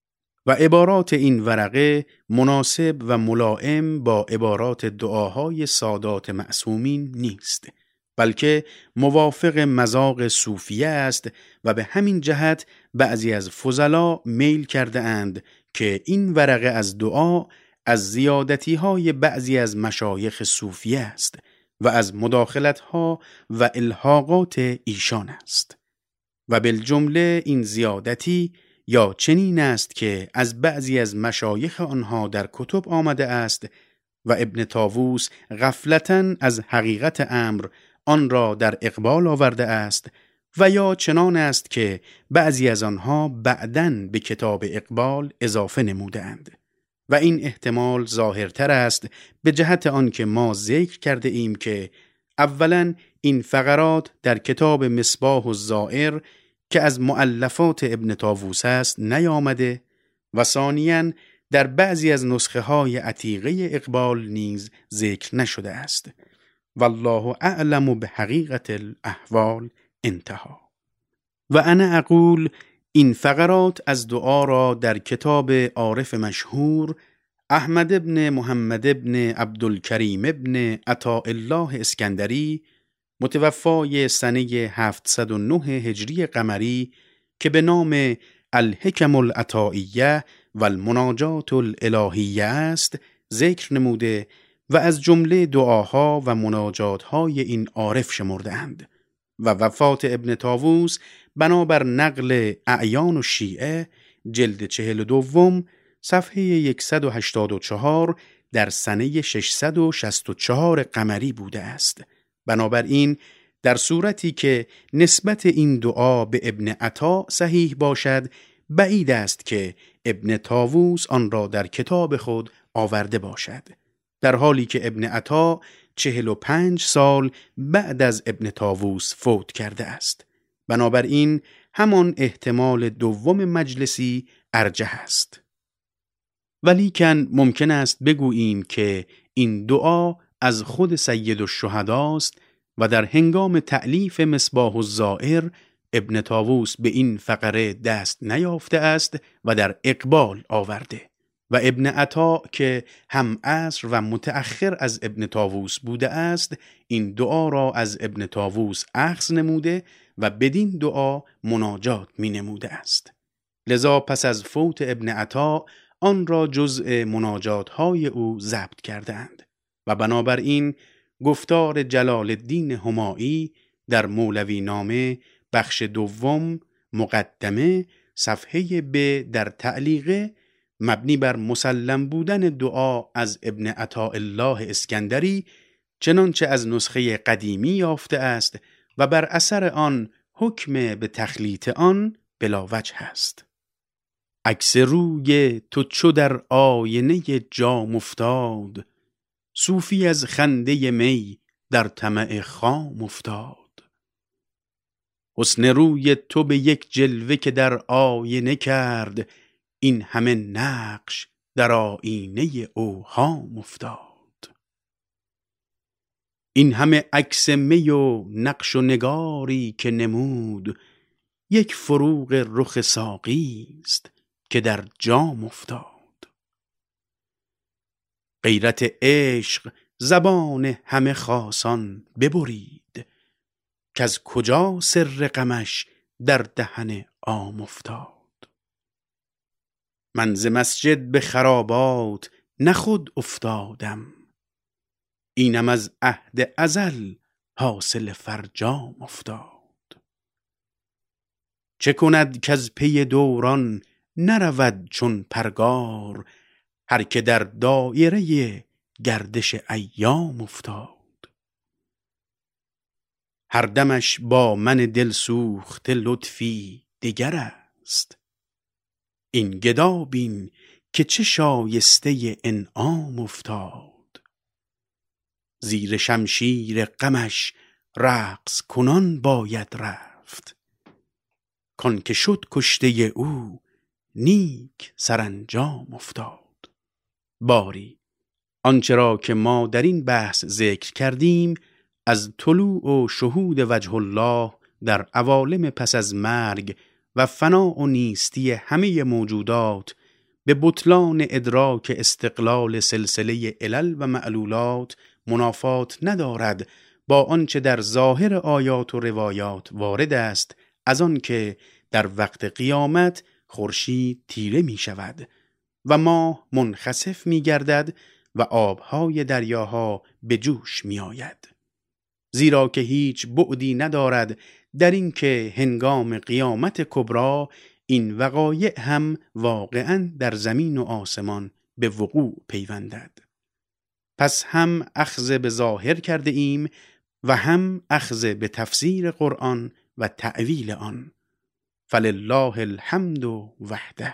و عبارات این ورقه مناسب و ملائم با عبارات دعاهای سادات معصومین نیست، بلکه موافق مذاق صوفیه است و به همین جهت بعضی از فضلا میل کرده اند که این ورقه از دعا از زیادتی های بعضی از مشایخ صوفیه است و از مداخلت ها و الحاقات ایشان است. و بالجمله این زیادتی یا چنین است که از بعضی از مشایخ آنها در کتب آمده است و ابن طاووس غفلتاً از حقیقت امر آن را در اقبال آورده است، و یا چنان است که بعضی از آنها بعداً به کتاب اقبال اضافه نموده اند و این احتمال ظاهرتر است به جهت آن که ما ذکر کرده ایم که اولاً این فقرات در کتاب مصباح الزائر که از مؤلفات ابن طاووس است نیامده و ثانیاً در بعضی از نسخه های عتیقه اقبال نیز ذکر نشده است. والله اعلم به حقیقت الاحوال. انتها. و انا اقول این فقرات از دعا را در کتاب عارف مشهور احمد ابن محمد ابن عبدالکریم ابن عطاءالله اسکندری متوفای سنه هفتصد و نه هجری قمری که به نام الحکم العطائیه و المناجات الالهیه است ذکر نموده و از جمله دعاها و مناجاتهای این عارف شمرده اند و وفات ابن طاووس بنابر نقل اعیان و شیعه جلد چهل و دوم صفحه صد و هشتاد و چهار در سنه ششصد و شصت و چهار قمری بوده است. بنابراین در صورتی که نسبت این دعا به ابن عطا صحیح باشد بعید است که ابن طاووس آن را در کتاب خود آورده باشد، در حالی که ابن عطا چهل و پنج سال بعد از ابن طاووس فوت کرده است. بنابراین همان احتمال دوم مجلسی ارجح است. ولیکن ممکن است بگوییم که این دعا از خود سید الشهداست و در هنگام تألیف مصباح الزائر ابن طاووس به این فقره دست نیافته است و در اقبال آورده و ابن عطا که هم عصر و متأخر از ابن طاووس بوده است این دعا را از ابن طاووس اخذ نموده و بدین دعا مناجات می نموده است. لذا پس از فوت ابن عطا آن را جزء مناجات های او ضبط کردند و بنابراین گفتار جلال الدین همایی در مولوی نامه بخش دوم مقدمه صفحه ب در تعلیقه مبنی بر مسلم بودن دعا از ابن عطاءالله اسکندری چنانچه از نسخه قدیمی یافته است و بر اثر آن حکم به تخلیط آن بلا وجه است. عکس روی تو چو در آینه جام افتاد، صوفی از خنده می در طمع خام افتاد. حسن روی تو به یک جلوه که در آینه کرد، این همه نقش در آینه اوهام افتاد. این همه عکس می و نقش و نگاری که نمود، یک فروغ رخ ساقی است که در جام افتاد. غیرت عشق زبان همه خاصان ببرید، که از کجا سر غمش در دهن عام افتاد. من ز مسجد به خرابات نه خود افتادم، اینم از عهد ازل حاصل فرجام افتاد. چه کند که از پی دوران نرود چون پرگار، هر که در دایره گردش ایام افتاد. هر دمش با من دل سوخته لطفی دگر است، این گدا بین که چه شایسته انعام افتاد. زیر شمشیر غمش رقص کنان باید رفت، کان که شد کشته او نیک سرانجام افتاد. باری آنچه را که ما در این بحث ذکر کردیم از طلوع و شهود وجه الله در عوالم پس از مرگ و فنا و نیستی همه موجودات به بطلان ادراک استقلال سلسله علل و معلولات منافات ندارد با آنچه در ظاهر آیات و روایات وارد است، از آن که در وقت قیامت خورشید تیره می شود و ماه منخسف می گردد و آبهای دریاها به جوش می آید. زیرا که هیچ بعدی ندارد در این که هنگام قیامت کبری این وقایع هم واقعاً در زمین و آسمان به وقوع پیوندد. پس هم اخذ به ظاهر کرده ایم و هم اخذ به تفسیر قرآن و تأویل آن. فلله الحمد وحده.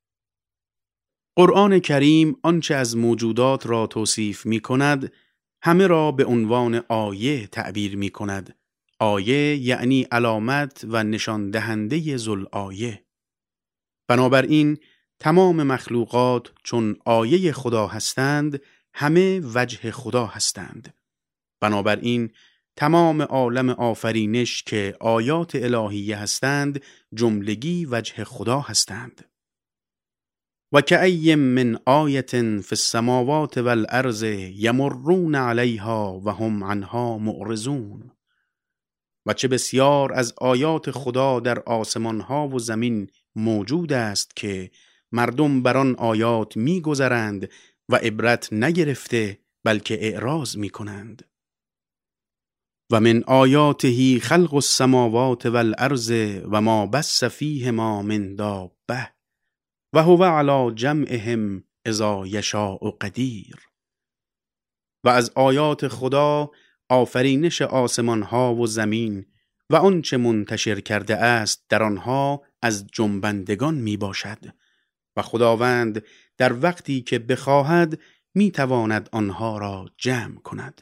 قرآن کریم آنچه از موجودات را توصیف می کند همه را به عنوان آیه تعبیر می کند. آیه یعنی علامت و نشان دهنده ذوالآیه. بنابراین تمام مخلوقات چون آیه خدا هستند همه وجه خدا هستند. بنابراین تمام عالم آفرینش که آیات الهیه هستند جملگی وجه خدا هستند. و کأی من آیة فی السماوات والارض یمرون علیها و هم عنها معرضون. و چه بسیار از آیات خدا در آسمان ها و زمین موجود است که مردم بر آن آیات می گذرند و عبرت نگرفته بلکه اعراض می کنند. و من آیاته خلق السماوات والارض و ما بث فیهما من دابه و هو علی جمعهم اذا یشاء قدیر. و از آیات خدا آفرینش آسمان ها و زمین و آنچه منتشر کرده است در آنها از جنبندگان می باشد و خداوند در وقتی که بخواهد می تواند آنها را جمع کند.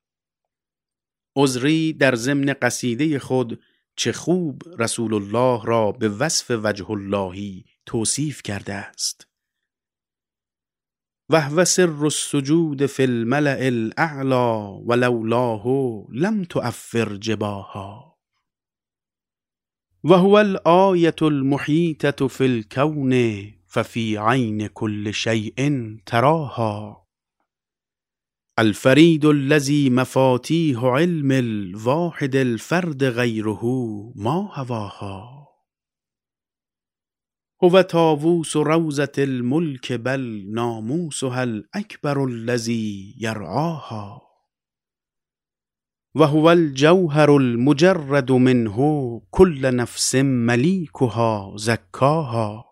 عذری در ضمن قصیده خود چه خوب رسول الله را به وصف وجه اللهی توصیف کرده است. وهو سر السجود فی الملأ الاعلی ولولاه لم تؤفر جباها وهو الآیة المحیطة فی الکون ففی عین کل شیء تراها الفرید الذی مفاتیح علم الواحد الفرد غیره ما هواها هو طاووس روضة الملک بل ناموسها الاکبر الذی یرعاها و هو الجوهر المجرد منه کل نفس ملیکها زکاها.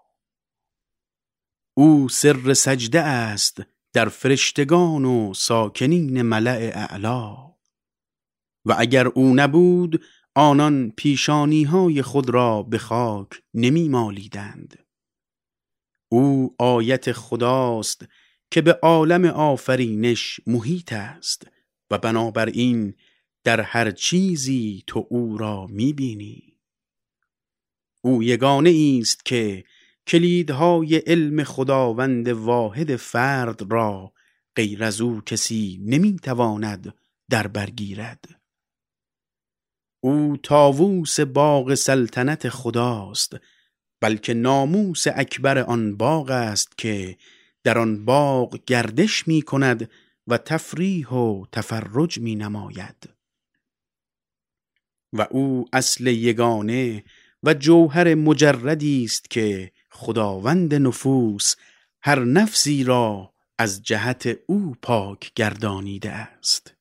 او سر سجده است در فرشتگان و ساکنین ملأ اعلا و اگر او نبود آنان پیشانی‌های خود را به خاک نمی مالیدند. او آیت خداست که به عالم آفرینش محیط است و بنابراین در هر چیزی تو او را می بینی. او یگانه است که کلیدهای علم خداوند واحد فرد را غیر از او کسی نمی تواند در برگیرد. او طاووس باغ سلطنت خداست، بلکه ناموس اکبر آن باغ است که در آن باغ گردش می کند و تفریح و تفرج می نماید. و او اصل یگانه و جوهر مجردی است که خداوند نفوس هر نفسی را از جهت او پاک گردانیده است.